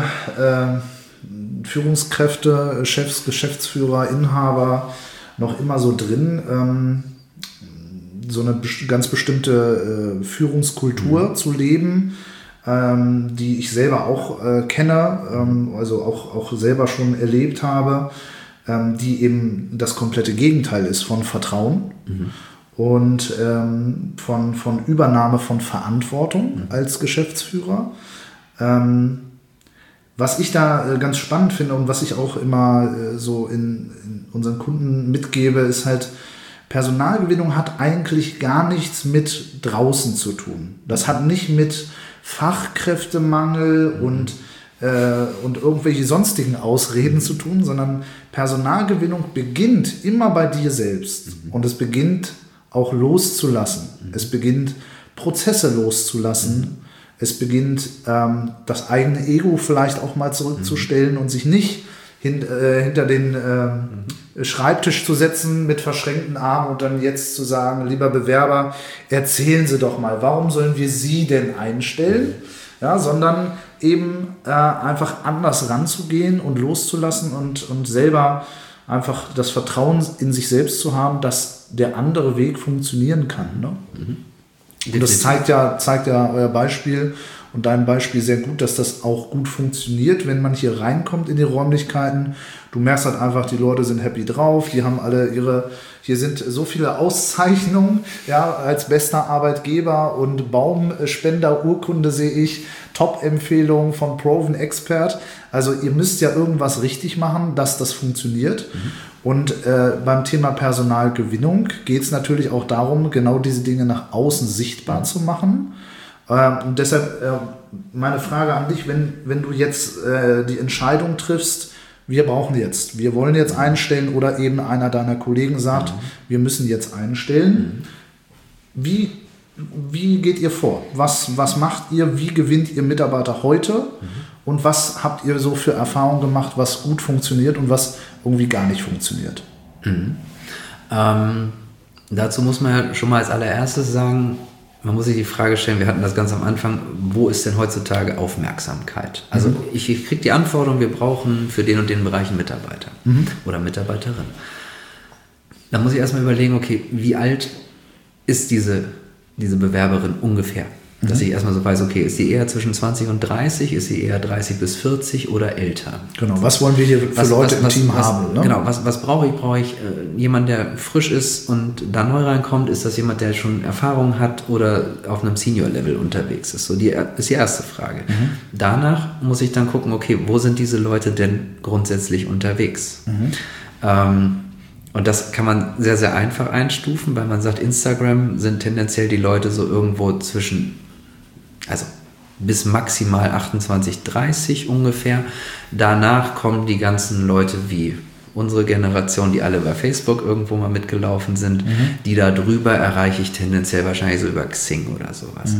Führungskräfte, Chefs, Geschäftsführer, Inhaber noch immer so drin, so eine ganz bestimmte Führungskultur zu leben, die ich selber auch kenne, also auch selber schon erlebt habe, die eben das komplette Gegenteil ist von Vertrauen und von Übernahme von Verantwortung als Geschäftsführer. Was ich da ganz spannend finde und was ich auch immer so in unseren Kunden mitgebe, ist halt, Personalgewinnung hat eigentlich gar nichts mit draußen zu tun. Das hat nicht mit Fachkräftemangel und irgendwelche sonstigen Ausreden zu tun, sondern Personalgewinnung beginnt immer bei dir selbst. Und es beginnt auch loszulassen. Es beginnt Prozesse loszulassen. Es beginnt, das eigene Ego vielleicht auch mal zurückzustellen und sich nicht hinter den Schreibtisch zu setzen mit verschränkten Armen und dann jetzt zu sagen, lieber Bewerber, erzählen Sie doch mal, warum sollen wir Sie denn einstellen? Ja, sondern eben einfach anders ranzugehen und loszulassen und selber einfach das Vertrauen in sich selbst zu haben, dass der andere Weg funktionieren kann. Ne? Und das zeigt ja euer Beispiel und dein Beispiel sehr gut, dass das auch gut funktioniert, wenn man hier reinkommt in die Räumlichkeiten. Du merkst halt einfach, die Leute sind happy drauf, die haben alle hier sind so viele Auszeichnungen, ja, als bester Arbeitgeber und Baumspender-Urkunde sehe ich, Top-Empfehlung von Proven Expert. Also ihr müsst ja irgendwas richtig machen, dass das funktioniert. Und beim Thema Personalgewinnung geht es natürlich auch darum, genau diese Dinge nach außen sichtbar zu machen. Und deshalb meine Frage an dich, wenn du jetzt die Entscheidung triffst, wir wollen jetzt einstellen oder eben einer deiner Kollegen sagt, wir müssen jetzt einstellen. Wie geht ihr vor? Was macht ihr? Wie gewinnt ihr Mitarbeiter heute? Und was habt ihr so für Erfahrungen gemacht, was gut funktioniert und was irgendwie gar nicht funktioniert? Dazu muss man ja schon mal als allererstes sagen, man muss sich die Frage stellen, wir hatten das ganz am Anfang, wo ist denn heutzutage Aufmerksamkeit? Also ich kriege die Anforderung, wir brauchen für den und den Bereich einen Mitarbeiter oder Mitarbeiterin. Da muss ich erstmal überlegen, okay, wie alt ist diese Bewerberin ungefähr? Dass ich erstmal so weiß, okay, ist sie eher zwischen 20 und 30, ist sie eher 30 bis 40 oder älter? Genau, was wollen wir hier für Leute im Team haben? Ne? Genau, was brauche ich? Brauche ich jemanden, der frisch ist und da neu reinkommt? Ist das jemand, der schon Erfahrung hat oder auf einem Senior-Level unterwegs ist? So, ist die erste Frage. Danach muss ich dann gucken, okay, wo sind diese Leute denn grundsätzlich unterwegs? Und das kann man sehr, sehr einfach einstufen, weil man sagt, Instagram sind tendenziell die Leute so irgendwo bis maximal 28, 30 ungefähr. Danach kommen die ganzen Leute wie unsere Generation, die alle bei Facebook irgendwo mal mitgelaufen sind. Die da drüber erreiche ich tendenziell wahrscheinlich so über Xing oder sowas.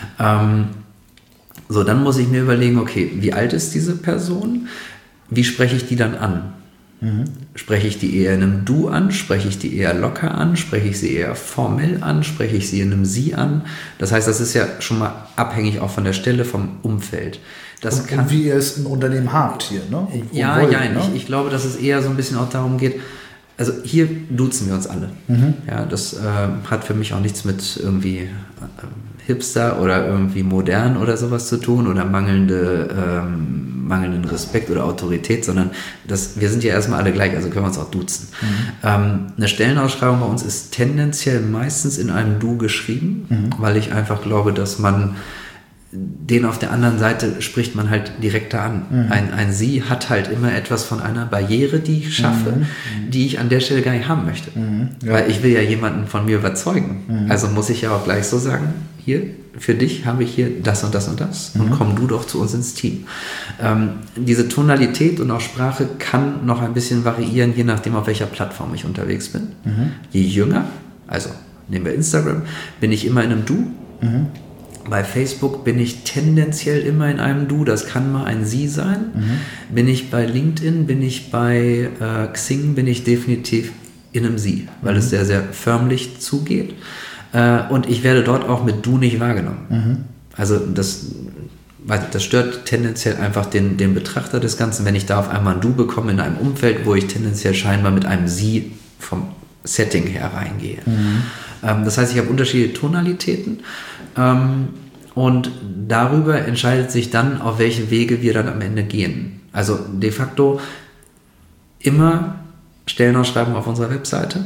So, dann muss ich mir überlegen, okay, wie alt ist diese Person? Wie spreche ich die dann an? Spreche ich die eher in einem Du an? Spreche ich die eher locker an? Spreche ich sie eher formell an? Spreche ich sie in einem Sie an? Das heißt, das ist ja schon mal abhängig auch von der Stelle, vom Umfeld. Und wie ihr es im Unternehmen habt hier, ne? Ich glaube, dass es eher so ein bisschen auch darum geht, also hier duzen wir uns alle. Ja, das hat für mich auch nichts mit irgendwie Hipster oder irgendwie modern oder sowas zu tun oder mangelnden Respekt oder Autorität, sondern wir sind ja erstmal alle gleich, also können wir uns auch duzen. Eine Stellenausschreibung bei uns ist tendenziell meistens in einem Du geschrieben, weil ich einfach glaube, dass man den auf der anderen Seite spricht man halt direkter an. Ein Sie hat halt immer etwas von einer Barriere, die ich schaffe, die ich an der Stelle gar nicht haben möchte. Weil ich will ja jemanden von mir überzeugen. Also muss ich ja auch gleich so sagen, hier, für dich habe ich hier das und das und das und komm du doch zu uns ins Team. Diese Tonalität und auch Sprache kann noch ein bisschen variieren, je nachdem, auf welcher Plattform ich unterwegs bin. Je jünger, also nehmen wir Instagram, bin ich immer in einem Du. Bei Facebook bin ich tendenziell immer in einem Du, das kann mal ein Sie sein. Bin ich bei LinkedIn, bin ich bei Xing, bin ich definitiv in einem Sie, weil es sehr, sehr förmlich zugeht. Und ich werde dort auch mit Du nicht wahrgenommen. Also das stört tendenziell einfach den Betrachter des Ganzen, wenn ich da auf einmal ein Du bekomme in einem Umfeld, wo ich tendenziell scheinbar mit einem Sie vom Setting her reingehe. Das heißt, ich habe unterschiedliche Tonalitäten. Und darüber entscheidet sich dann, auf welche Wege wir dann am Ende gehen. Also de facto immer Stellenausschreibung auf unserer Webseite.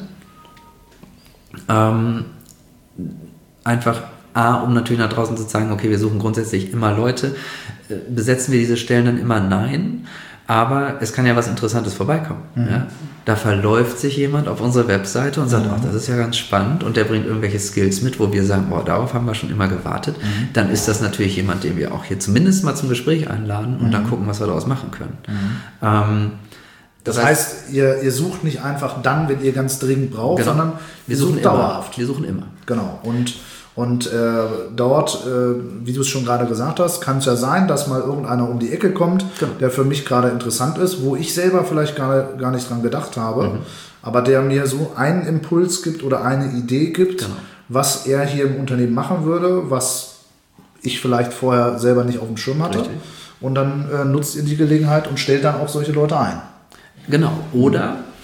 Einfach um natürlich nach draußen zu sagen, okay, wir suchen grundsätzlich immer Leute. Besetzen wir diese Stellen dann immer? Nein. Aber es kann ja was Interessantes vorbeikommen. Ja? Da verläuft sich jemand auf unserer Webseite und sagt, das ist ja ganz spannend und der bringt irgendwelche Skills mit, wo wir sagen, darauf haben wir schon immer gewartet. Dann ist das natürlich jemand, den wir auch hier zumindest mal zum Gespräch einladen und dann gucken, was wir daraus machen können. Das heißt, ihr sucht nicht einfach dann, wenn ihr ganz dringend braucht, sondern wir suchen dauerhaft. Wir suchen immer. Genau. Und dort, wie du es schon gerade gesagt hast, kann es ja sein, dass mal irgendeiner um die Ecke kommt, der für mich gerade interessant ist, wo ich selber vielleicht gar nicht dran gedacht habe, aber der mir so einen Impuls gibt oder eine Idee gibt, was er hier im Unternehmen machen würde, was ich vielleicht vorher selber nicht auf dem Schirm hatte. Richtig. Und dann nutzt ihr die Gelegenheit und stellt dann auch solche Leute ein. Genau. Oder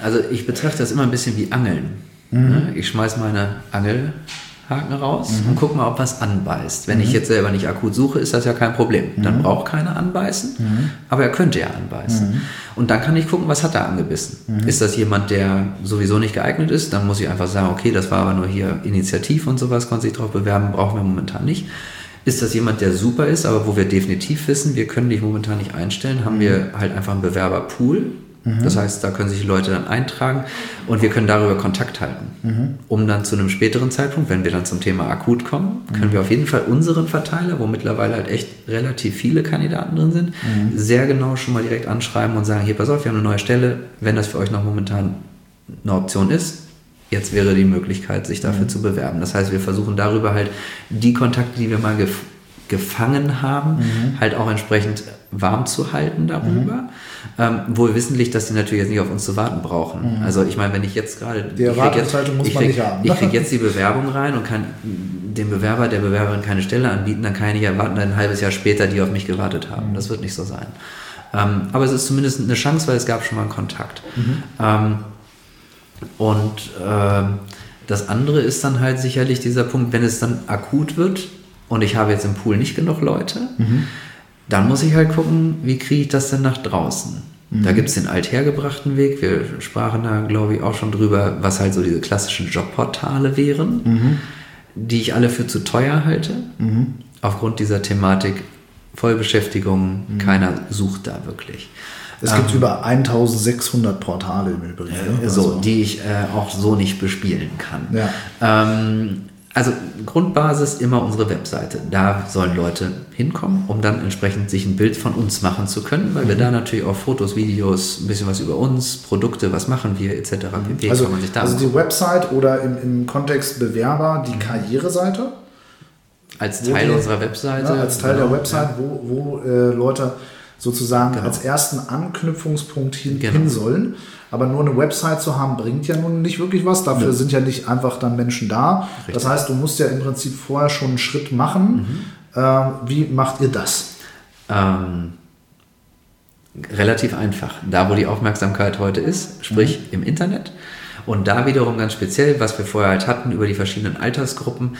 Also ich betrachte das immer ein bisschen wie Angeln. Ich schmeiß meine Angelhaken raus und guck mal, ob was anbeißt. Wenn ich jetzt selber nicht akut suche, ist das ja kein Problem. Dann braucht keiner anbeißen, aber er könnte ja anbeißen. Und dann kann ich gucken, was hat er angebissen. Ist das jemand, der sowieso nicht geeignet ist? Dann muss ich einfach sagen, okay, das war aber nur hier Initiativ und sowas, konnte sich drauf bewerben, brauchen wir momentan nicht. Ist das jemand, der super ist, aber wo wir definitiv wissen, wir können dich momentan nicht einstellen, haben wir halt einfach einen Bewerberpool. Das heißt, da können sich die Leute dann eintragen und wir können darüber Kontakt halten. Um dann zu einem späteren Zeitpunkt, wenn wir dann zum Thema akut kommen, können wir auf jeden Fall unseren Verteiler, wo mittlerweile halt echt relativ viele Kandidaten drin sind, sehr genau schon mal direkt anschreiben und sagen, hier, pass auf, wir haben eine neue Stelle, wenn das für euch noch momentan eine Option ist, jetzt wäre die Möglichkeit, sich dafür zu bewerben. Das heißt, wir versuchen darüber halt die Kontakte, die wir mal gefangen haben, halt auch entsprechend warm zu halten darüber. Wohl wissentlich, dass die natürlich jetzt nicht auf uns zu warten brauchen. Also ich meine, wenn ich jetzt gerade... Die Erwartungshaltung muss man nicht haben. Ich kriege jetzt die Bewerbung rein und kann dem Bewerber, der Bewerberin keine Stelle anbieten, dann kann ich nicht erwarten, dass ein halbes Jahr später die auf mich gewartet haben. Das wird nicht so sein. Aber es ist zumindest eine Chance, weil es gab schon mal einen Kontakt. Das andere ist dann halt sicherlich dieser Punkt, wenn es dann akut wird und ich habe jetzt im Pool nicht genug Leute, dann muss ich halt gucken, wie kriege ich das denn nach draußen. Da gibt es den althergebrachten Weg, wir sprachen da glaube ich auch schon drüber, was halt so diese klassischen Jobportale wären, die ich alle für zu teuer halte, aufgrund dieser Thematik Vollbeschäftigung, keiner sucht da wirklich. Es gibt über 1600 Portale im Übrigen. Die ich auch so nicht bespielen kann. Ja. Also Grundbasis immer unsere Webseite. Da sollen Leute hinkommen, um dann entsprechend sich ein Bild von uns machen zu können, weil wir da natürlich auch Fotos, Videos, ein bisschen was über uns, Produkte, was machen wir etc. pp. Also, kann man sich da also die Website oder im Kontext Bewerber die Karriereseite? Als Teil unserer Webseite. Ja, als Teil der Website, wo Leute sozusagen als ersten Anknüpfungspunkt hin sollen. Aber nur eine Website zu haben, bringt ja nun nicht wirklich was. Dafür sind ja nicht einfach dann Menschen da. Richtig. Das heißt, du musst ja im Prinzip vorher schon einen Schritt machen. Wie macht ihr das? Relativ einfach. Da, wo die Aufmerksamkeit heute ist, sprich im Internet. Und da wiederum ganz speziell, was wir vorher halt hatten, über die verschiedenen Altersgruppen,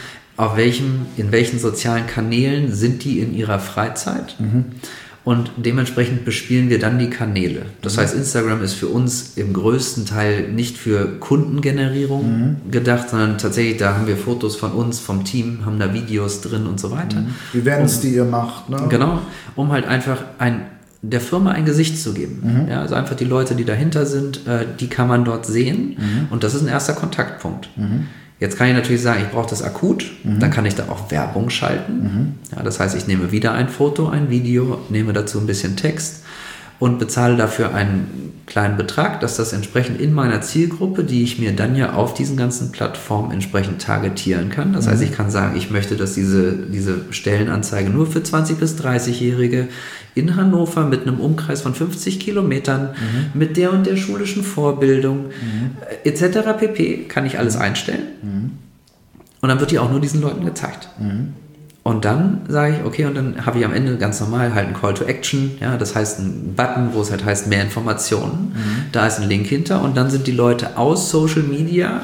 in welchen sozialen Kanälen sind die in ihrer Freizeit? Und dementsprechend bespielen wir dann die Kanäle. Das heißt, Instagram ist für uns im größten Teil nicht für Kundengenerierung gedacht, sondern tatsächlich, da haben wir Fotos von uns, vom Team, haben da Videos drin und so weiter. Events, die ihr macht. Ne? Genau, um halt einfach der Firma ein Gesicht zu geben. Ja, also einfach die Leute, die dahinter sind, die kann man dort sehen. Und das ist ein erster Kontaktpunkt. Jetzt kann ich natürlich sagen, ich brauche das akut, dann kann ich da auch Werbung schalten. Ja, das heißt, ich nehme wieder ein Foto, ein Video, nehme dazu ein bisschen Text und bezahle dafür einen kleinen Betrag, dass das entsprechend in meiner Zielgruppe, die ich mir dann ja auf diesen ganzen Plattformen entsprechend targetieren kann. Das heißt, ich kann sagen, ich möchte, dass diese Stellenanzeige nur für 20- bis 30-Jährige in Hannover mit einem Umkreis von 50 Kilometern, mit der und der schulischen Vorbildung, etc. pp. Kann ich alles einstellen. Und dann wird die auch nur diesen Leuten gezeigt. Und dann sage ich, okay, und dann habe ich am Ende ganz normal halt einen Call to Action, ja, das heißt ein Button, wo es halt heißt mehr Informationen. Da ist ein Link hinter und dann sind die Leute aus Social Media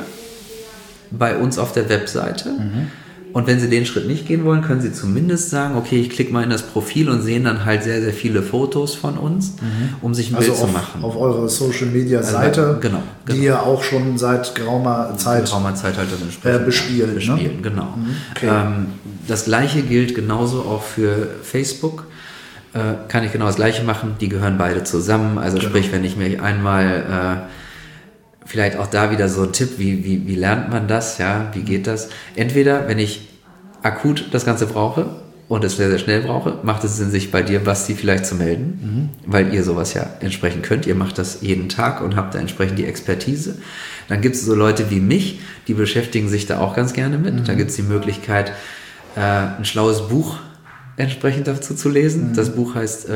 bei uns auf der Webseite. Und wenn sie den Schritt nicht gehen wollen, können sie zumindest sagen, okay, ich klicke mal in das Profil und sehen dann halt sehr, sehr viele Fotos von uns, um sich ein Bild zu machen. Auf eure Social Media Seite, genau. Die ihr auch schon seit geraumer Zeit halt das bespielen. Genau. Okay. Das gleiche gilt genauso auch für Facebook. Kann ich genau das gleiche machen. Die gehören beide zusammen. Also sprich, wenn ich mir einmal vielleicht auch da wieder so ein Tipp, wie lernt man das, ja, wie geht das? Entweder, wenn ich akut das Ganze brauche und es sehr, sehr schnell brauche, macht es Sinn, sich bei dir, Basti, vielleicht zu melden, weil ihr sowas ja entsprechend könnt. Ihr macht das jeden Tag und habt da entsprechend die Expertise. Dann gibt es so Leute wie mich, die beschäftigen sich da auch ganz gerne mit. Da gibt es die Möglichkeit, ein schlaues Buch entsprechend dazu zu lesen. Das Buch heißt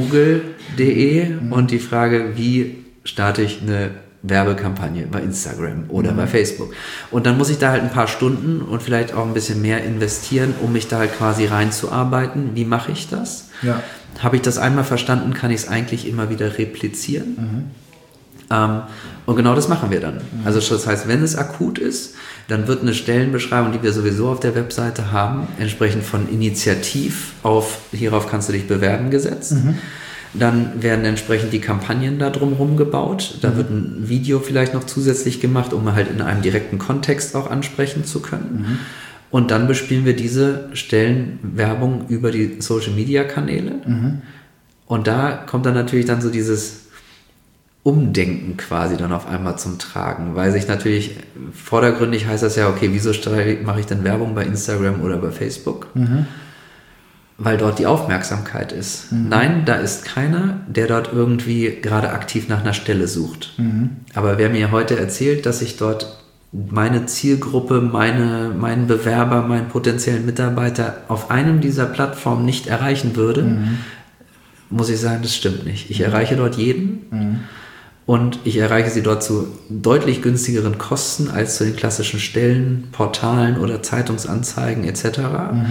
google.de und die Frage, wie starte ich eine Werbekampagne bei Instagram oder bei Facebook. Und dann muss ich da halt ein paar Stunden und vielleicht auch ein bisschen mehr investieren, um mich da halt quasi reinzuarbeiten. Wie mache ich das? Ja. Habe ich das einmal verstanden, kann ich es eigentlich immer wieder replizieren. Und genau das machen wir dann. Also das heißt, wenn es akut ist, dann wird eine Stellenbeschreibung, die wir sowieso auf der Webseite haben, entsprechend von Initiativ auf hierauf kannst du dich bewerben gesetzt. Dann werden entsprechend die Kampagnen da drumherum gebaut. Da wird ein Video vielleicht noch zusätzlich gemacht, um halt in einem direkten Kontext auch ansprechen zu können. Und dann bespielen wir diese Stellenwerbung über die Social-Media-Kanäle. Und da kommt dann natürlich dann so dieses Umdenken quasi dann auf einmal zum Tragen, weil sich natürlich vordergründig heißt das ja, okay, wieso mache ich denn Werbung bei Instagram oder bei Facebook? Weil dort die Aufmerksamkeit ist. Nein, da ist keiner, der dort irgendwie gerade aktiv nach einer Stelle sucht. Aber wer mir heute erzählt, dass ich dort meine Zielgruppe, meinen Bewerber, meinen potenziellen Mitarbeiter auf einem dieser Plattformen nicht erreichen würde, muss ich sagen, das stimmt nicht. Ich erreiche dort jeden und ich erreiche sie dort zu deutlich günstigeren Kosten als zu den klassischen Stellen, Portalen oder Zeitungsanzeigen etc.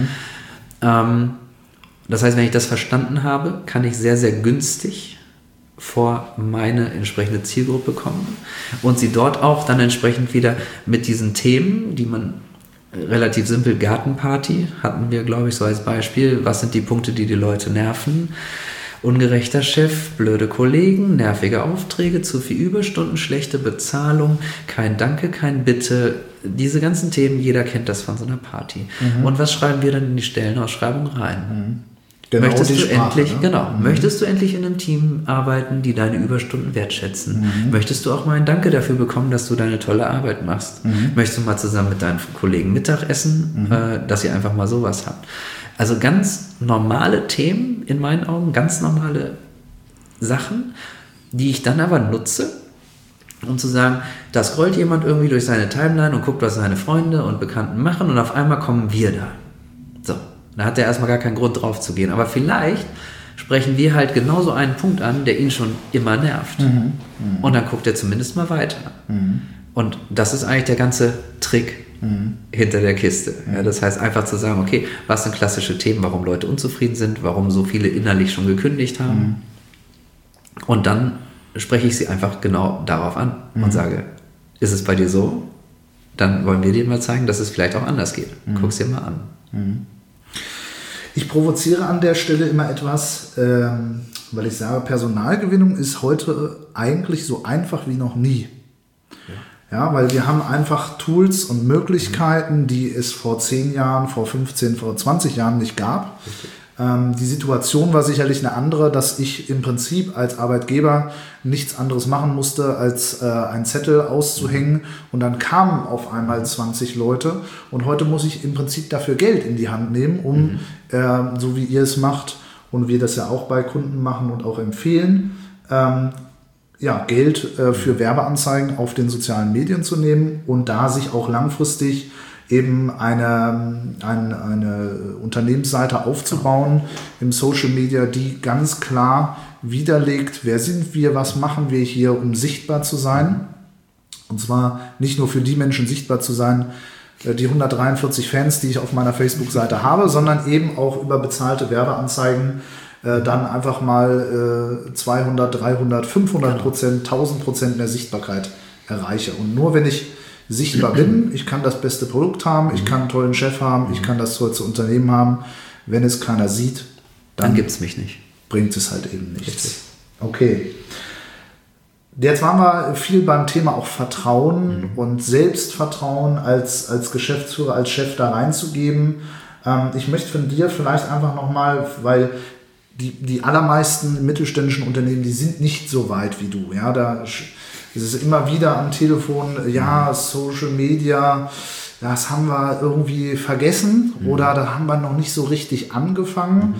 Das heißt, wenn ich das verstanden habe, kann ich sehr, sehr günstig vor meine entsprechende Zielgruppe kommen und sie dort auch dann entsprechend wieder mit diesen Themen, die man relativ simpel, Gartenparty hatten wir, glaube ich, so als Beispiel, was sind die Punkte, die Leute nerven? Ungerechter Chef, blöde Kollegen, nervige Aufträge, zu viel Überstunden, schlechte Bezahlung, kein Danke, kein Bitte, diese ganzen Themen, jeder kennt das von so einer Party. Und was schreiben wir dann in die Stellenausschreibung rein? Genau, möchtest du ne? endlich in einem Team arbeiten, die deine Überstunden wertschätzen? Möchtest du auch mal ein Danke dafür bekommen, dass du deine tolle Arbeit machst? Möchtest du mal zusammen mit deinen Kollegen Mittag essen, dass ihr einfach mal sowas habt? Also ganz normale Themen in meinen Augen, ganz normale Sachen, die ich dann aber nutze, um zu sagen, da scrollt jemand irgendwie durch seine Timeline und guckt, was seine Freunde und Bekannten machen und auf einmal kommen wir da. So. Da hat er erstmal gar keinen Grund drauf zu gehen. Aber vielleicht sprechen wir halt genauso einen Punkt an, der ihn schon immer nervt. Und dann guckt er zumindest mal weiter. Und das ist eigentlich der ganze Trick hinter der Kiste. Ja, das heißt einfach zu sagen, okay, was sind klassische Themen, warum Leute unzufrieden sind, warum so viele innerlich schon gekündigt haben. Und dann spreche ich sie einfach genau darauf an und sage, ist es bei dir so? Dann wollen wir dir mal zeigen, dass es vielleicht auch anders geht. Guck es dir mal an. Ich provoziere an der Stelle immer etwas, weil ich sage, Personalgewinnung ist heute eigentlich so einfach wie noch nie. Ja, weil wir haben einfach Tools und Möglichkeiten, die es vor 10 Jahren, vor 15, vor 20 Jahren nicht gab. Die Situation war sicherlich eine andere, dass ich im Prinzip als Arbeitgeber nichts anderes machen musste, als einen Zettel auszuhängen und dann kamen auf einmal 20 Leute und heute muss ich im Prinzip dafür Geld in die Hand nehmen, um, so wie ihr es macht und wir das ja auch bei Kunden machen und auch empfehlen, Geld für Werbeanzeigen auf den sozialen Medien zu nehmen und da sich auch langfristig eben eine Unternehmensseite aufzubauen im Social Media, die ganz klar widerlegt, wer sind wir, was machen wir hier, um sichtbar zu sein. Und zwar nicht nur für die Menschen sichtbar zu sein, die 143 Fans, die ich auf meiner Facebook-Seite habe, sondern eben auch über bezahlte Werbeanzeigen dann einfach mal 200, 300, 500%, 1000% mehr Sichtbarkeit erreiche. Und nur wenn ich sichtbar bin, ich kann das beste Produkt haben, ich kann einen tollen Chef haben, ich kann das tollste Unternehmen haben, wenn es keiner sieht, dann gibt es mich nicht. Bringt es halt eben nichts. Okay. Jetzt waren wir viel beim Thema auch Vertrauen und Selbstvertrauen als Geschäftsführer, als Chef da reinzugeben. Ich möchte von dir vielleicht einfach nochmal, weil die allermeisten mittelständischen Unternehmen, die sind nicht so weit wie du. Ja, da ist es immer wieder am Telefon, ja, Social Media, das haben wir irgendwie vergessen oder da haben wir noch nicht so richtig angefangen.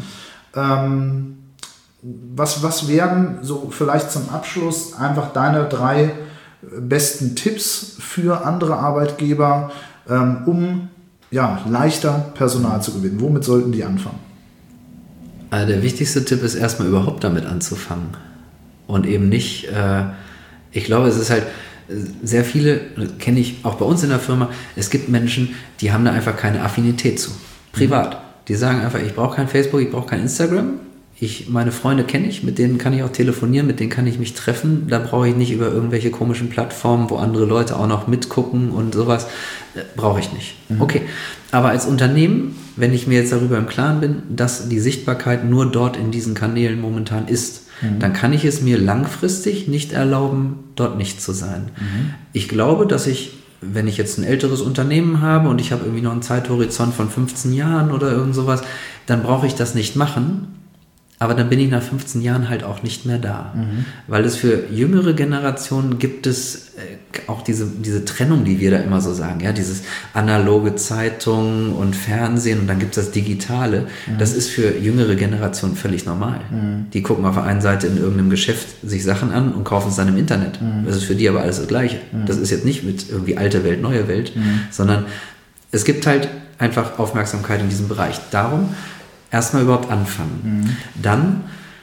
Was wären so vielleicht zum Abschluss einfach deine 3 besten Tipps für andere Arbeitgeber, um leichter Personal zu gewinnen? Womit sollten die anfangen? Also der wichtigste Tipp ist erstmal überhaupt damit anzufangen und eben nicht, ich glaube, es ist halt sehr viele, kenne ich auch bei uns in der Firma, es gibt Menschen, die haben da einfach keine Affinität zu, privat. Die sagen einfach, ich brauche kein Facebook, ich brauche kein Instagram, Meine Freunde kenne ich, mit denen kann ich auch telefonieren, mit denen kann ich mich treffen. Da brauche ich nicht über irgendwelche komischen Plattformen, wo andere Leute auch noch mitgucken und sowas. Brauche ich nicht. Okay, aber als Unternehmen, wenn ich mir jetzt darüber im Klaren bin, dass die Sichtbarkeit nur dort in diesen Kanälen momentan ist, dann kann ich es mir langfristig nicht erlauben, dort nicht zu sein. Ich glaube, dass wenn ich jetzt ein älteres Unternehmen habe und ich habe irgendwie noch einen Zeithorizont von 15 Jahren oder irgend sowas, dann brauche ich das nicht machen. Aber dann bin ich nach 15 Jahren halt auch nicht mehr da. Weil es für jüngere Generationen gibt es auch diese Trennung, die wir da immer so sagen. Ja, dieses analoge Zeitung und Fernsehen und dann gibt es das Digitale. Das ist für jüngere Generationen völlig normal. Die gucken auf der einen Seite in irgendeinem Geschäft sich Sachen an und kaufen es dann im Internet. Das ist für die aber alles das Gleiche. Das ist jetzt nicht mit irgendwie alte Welt, neue Welt, sondern es gibt halt einfach Aufmerksamkeit in diesem Bereich. Darum erstmal überhaupt anfangen. Dann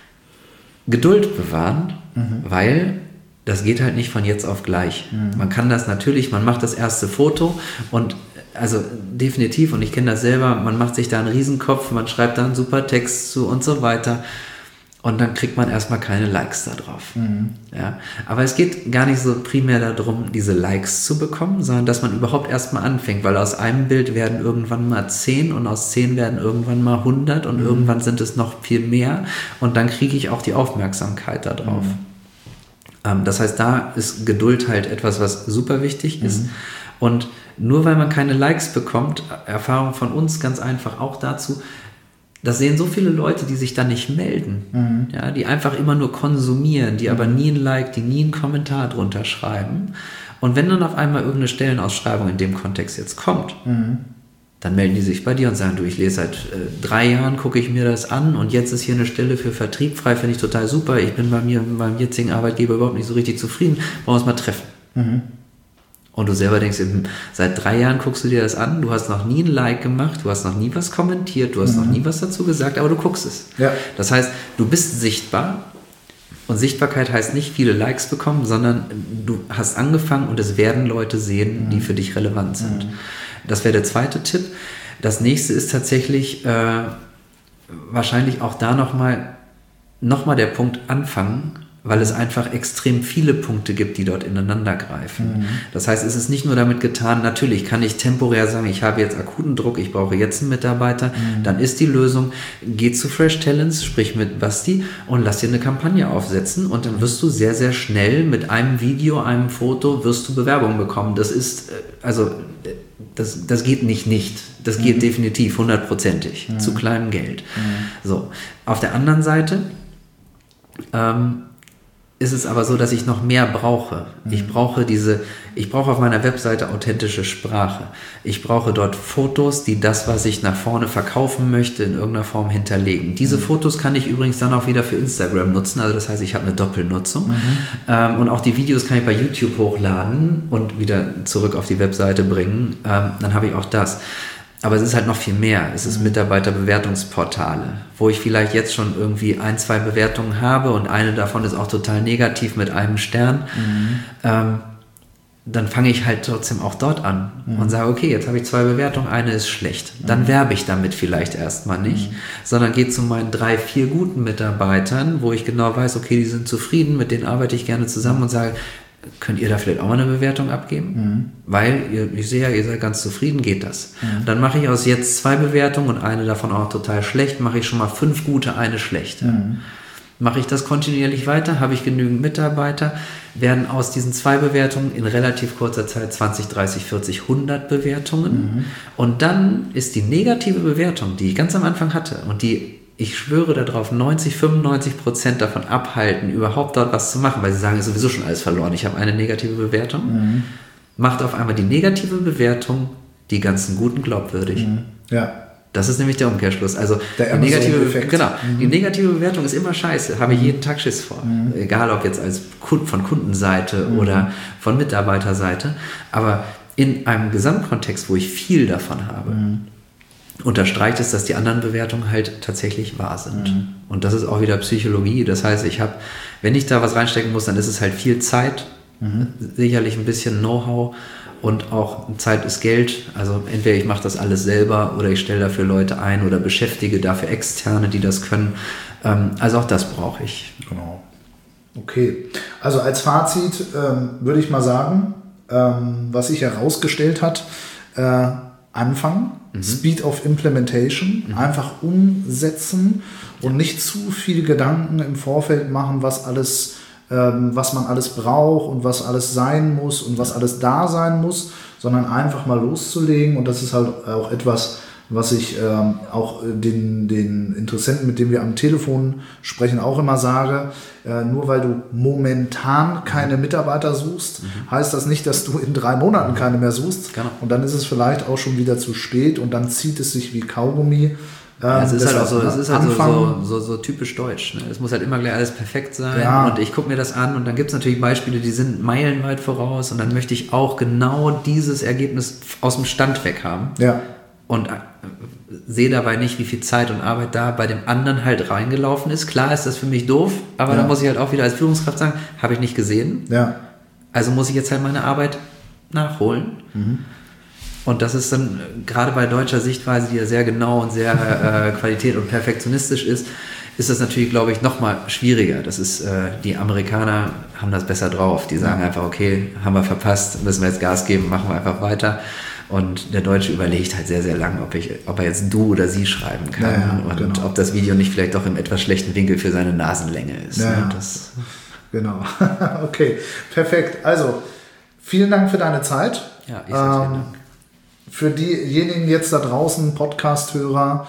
Geduld bewahren, weil das geht halt nicht von jetzt auf gleich. Man kann das natürlich, man macht das erste Foto und also definitiv, und ich kenne das selber, man macht sich da einen Riesenkopf, man schreibt da einen super Text zu und so weiter. Und dann kriegt man erstmal keine Likes da drauf. Ja, aber es geht gar nicht so primär darum, diese Likes zu bekommen, sondern dass man überhaupt erstmal anfängt, weil aus einem Bild werden irgendwann mal 10 und aus 10 werden irgendwann mal 100 und irgendwann sind es noch viel mehr und dann kriege ich auch die Aufmerksamkeit da drauf. Das heißt, da ist Geduld halt etwas, was super wichtig ist. Und nur weil man keine Likes bekommt, Erfahrung von uns ganz einfach auch dazu, das sehen so viele Leute, die sich da nicht melden, ja, die einfach immer nur konsumieren, die aber nie ein Like, die nie einen Kommentar drunter schreiben. Und wenn dann auf einmal irgendeine Stellenausschreibung in dem Kontext jetzt kommt, dann melden die sich bei dir und sagen, du, ich lese seit 3 Jahren, gucke ich mir das an und jetzt ist hier eine Stelle für Vertrieb frei, finde ich total super, ich bin beim jetzigen Arbeitgeber überhaupt nicht so richtig zufrieden, wollen wir uns mal treffen. Und du selber denkst, seit 3 Jahren guckst du dir das an, du hast noch nie ein Like gemacht, du hast noch nie was kommentiert, du hast noch nie was dazu gesagt, aber du guckst es. Ja. Das heißt, du bist sichtbar und Sichtbarkeit heißt nicht viele Likes bekommen, sondern du hast angefangen und es werden Leute sehen, die für dich relevant sind. Das wäre der zweite Tipp. Das nächste ist tatsächlich wahrscheinlich auch da nochmal der Punkt anfangen, weil es einfach extrem viele Punkte gibt, die dort ineinander greifen. Das heißt, es ist nicht nur damit getan, natürlich kann ich temporär sagen, ich habe jetzt akuten Druck, ich brauche jetzt einen Mitarbeiter, dann ist die Lösung, geh zu Fresh Talents, sprich mit Basti und lass dir eine Kampagne aufsetzen und dann wirst du sehr, sehr schnell mit einem Video, einem Foto, wirst du Bewerbungen bekommen. Das ist, das geht nicht. Das geht definitiv 100%ig, zu kleinem Geld. So. Auf der anderen Seite, ist es aber so, dass ich noch mehr brauche. Ich brauche auf meiner Webseite authentische Sprache. Ich brauche dort Fotos, die das, was ich nach vorne verkaufen möchte, in irgendeiner Form hinterlegen. Diese Fotos kann ich übrigens dann auch wieder für Instagram nutzen. Also das heißt, ich habe eine Doppelnutzung. Und auch die Videos kann ich bei YouTube hochladen und wieder zurück auf die Webseite bringen. Dann habe ich auch das. Aber es ist halt noch viel mehr. Es ist Mitarbeiterbewertungsportale, wo ich vielleicht jetzt schon irgendwie 1, 2 Bewertungen habe und eine davon ist auch total negativ mit einem Stern. Dann fange ich halt trotzdem auch dort an und sage, okay, jetzt habe ich 2 Bewertungen, eine ist schlecht. Dann werbe ich damit vielleicht erstmal nicht, sondern gehe zu meinen 3, 4 guten Mitarbeitern, wo ich genau weiß, okay, die sind zufrieden, mit denen arbeite ich gerne zusammen und sage, könnt ihr da vielleicht auch mal eine Bewertung abgeben? Weil ich sehe ja, ihr seid ganz zufrieden, geht das. Dann mache ich aus jetzt 2 Bewertungen und eine davon auch total schlecht, mache ich schon mal 5 gute, eine schlechte. Mache ich das kontinuierlich weiter, habe ich genügend Mitarbeiter, werden aus diesen 2 Bewertungen in relativ kurzer Zeit 20, 30, 40, 100 Bewertungen. Und dann ist die negative Bewertung, die ich ganz am Anfang hatte und die, ich schwöre darauf, 90-95% davon abhalten, überhaupt dort was zu machen, weil sie sagen, es ist sowieso schon alles verloren. Ich habe eine negative Bewertung. Macht auf einmal die negative Bewertung die ganzen guten glaubwürdig. Ja. Das ist nämlich der Umkehrschluss. Also der die negative Bewertung ist immer scheiße. Habe ich jeden Tag Schiss vor. Egal ob jetzt von Kundenseite oder von Mitarbeiterseite. Aber in einem Gesamtkontext, wo ich viel davon habe, unterstreicht es, dass die anderen Bewertungen halt tatsächlich wahr sind. Und das ist auch wieder Psychologie. Das heißt, wenn ich da was reinstecken muss, dann ist es halt viel Zeit, sicherlich ein bisschen Know-how und auch Zeit ist Geld. Also entweder ich mache das alles selber oder ich stelle dafür Leute ein oder beschäftige dafür Externe, die das können. Also auch das brauche ich. Genau. Okay. Also als Fazit würde ich mal sagen, was sich herausgestellt hat, anfangen, Speed of Implementation, einfach umsetzen und nicht zu viel Gedanken im Vorfeld machen, was man alles braucht und was alles sein muss und was alles da sein muss, sondern einfach mal loszulegen. Und das ist halt auch etwas, was ich auch den Interessenten, mit denen wir am Telefon sprechen, auch immer sage. Nur weil du momentan keine Mitarbeiter suchst, heißt das nicht, dass du in 3 Monaten keine mehr suchst. Genau. Und dann ist es vielleicht auch schon wieder zu spät und dann zieht es sich wie Kaugummi. Es ist halt so typisch deutsch. Ne? Es muss halt immer gleich alles perfekt sein. Ja. Und ich gucke mir das an und dann gibt es natürlich Beispiele, die sind meilenweit voraus und dann möchte ich auch genau dieses Ergebnis aus dem Stand weg haben. Ja. Und sehe dabei nicht, wie viel Zeit und Arbeit da bei dem anderen halt reingelaufen ist. Klar ist das für mich doof, aber dann muss ich halt auch wieder als Führungskraft sagen, habe ich nicht gesehen. Ja. Also muss ich jetzt halt meine Arbeit nachholen. Und das ist dann gerade bei deutscher Sichtweise, die ja sehr genau und sehr qualität- und perfektionistisch ist das natürlich, glaube ich, noch mal schwieriger. Das ist, die Amerikaner haben das besser drauf. Die sagen einfach, okay, haben wir verpasst, müssen wir jetzt Gas geben, machen wir einfach weiter. Und der Deutsche überlegt halt sehr, sehr lange, ob er jetzt du oder sie schreiben kann und ob das Video nicht vielleicht auch im etwas schlechten Winkel für seine Nasenlänge ist. Ja, ne? Genau. Okay, perfekt. Also, vielen Dank für deine Zeit. Ja, ich sage vielen Dank. Für diejenigen jetzt da draußen, Podcast-Hörer,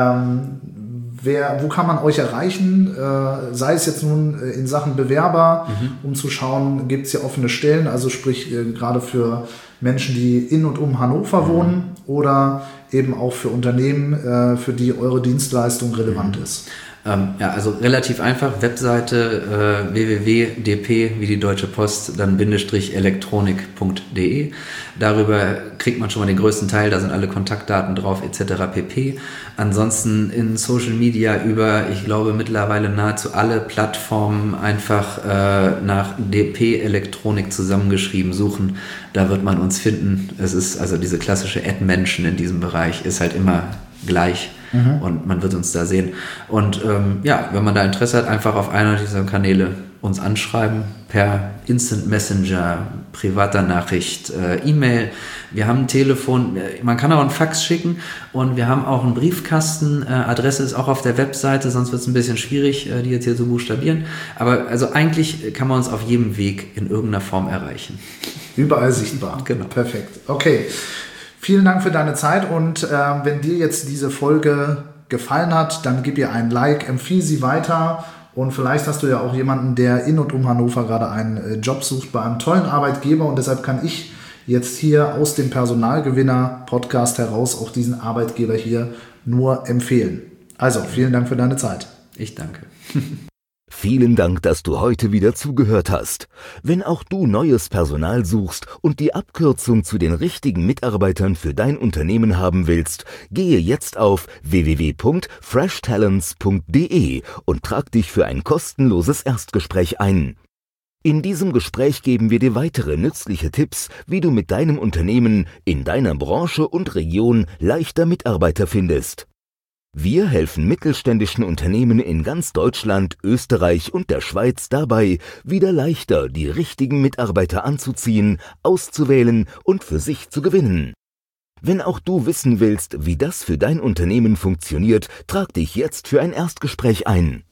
wo kann man euch erreichen? Sei es jetzt nun in Sachen Bewerber, um zu schauen, gibt es hier offene Stellen, also sprich gerade für Menschen, die in und um Hannover wohnen oder eben auch für Unternehmen, für die eure Dienstleistung relevant ist. Also relativ einfach, Webseite www.dp wie die Deutsche Post, dann -elektronik.de. Darüber kriegt man schon mal den größten Teil, da sind alle Kontaktdaten drauf etc. pp. Ansonsten in Social Media ich glaube mittlerweile nahezu alle Plattformen einfach nach DP Elektronik zusammengeschrieben suchen. Da wird man uns finden. Es ist also diese klassische Ad-Menschen in diesem Bereich ist halt immer gleich. Und man wird uns da sehen. Und wenn man da Interesse hat, einfach auf einer dieser Kanäle uns anschreiben, per Instant Messenger, privater Nachricht, E-Mail. Wir haben ein Telefon, man kann auch einen Fax schicken und wir haben auch einen Briefkasten. Adresse ist auch auf der Webseite, sonst wird es ein bisschen schwierig, die jetzt hier zu buchstabieren. Aber also eigentlich kann man uns auf jedem Weg in irgendeiner Form erreichen. Überall sichtbar. Genau. Perfekt. Okay. Vielen Dank für deine Zeit und wenn dir jetzt diese Folge gefallen hat, dann gib ihr ein Like, empfehle sie weiter und vielleicht hast du ja auch jemanden, der in und um Hannover gerade einen Job sucht bei einem tollen Arbeitgeber und deshalb kann ich jetzt hier aus dem Personalgewinner-Podcast heraus auch diesen Arbeitgeber hier nur empfehlen. Also, vielen Dank für deine Zeit. Ich danke. Vielen Dank, dass du heute wieder zugehört hast. Wenn auch du neues Personal suchst und die Abkürzung zu den richtigen Mitarbeitern für dein Unternehmen haben willst, gehe jetzt auf www.freshtalents.de und trag dich für ein kostenloses Erstgespräch ein. In diesem Gespräch geben wir dir weitere nützliche Tipps, wie du mit deinem Unternehmen in deiner Branche und Region leichter Mitarbeiter findest. Wir helfen mittelständischen Unternehmen in ganz Deutschland, Österreich und der Schweiz dabei, wieder leichter die richtigen Mitarbeiter anzuziehen, auszuwählen und für sich zu gewinnen. Wenn auch du wissen willst, wie das für dein Unternehmen funktioniert, trag dich jetzt für ein Erstgespräch ein.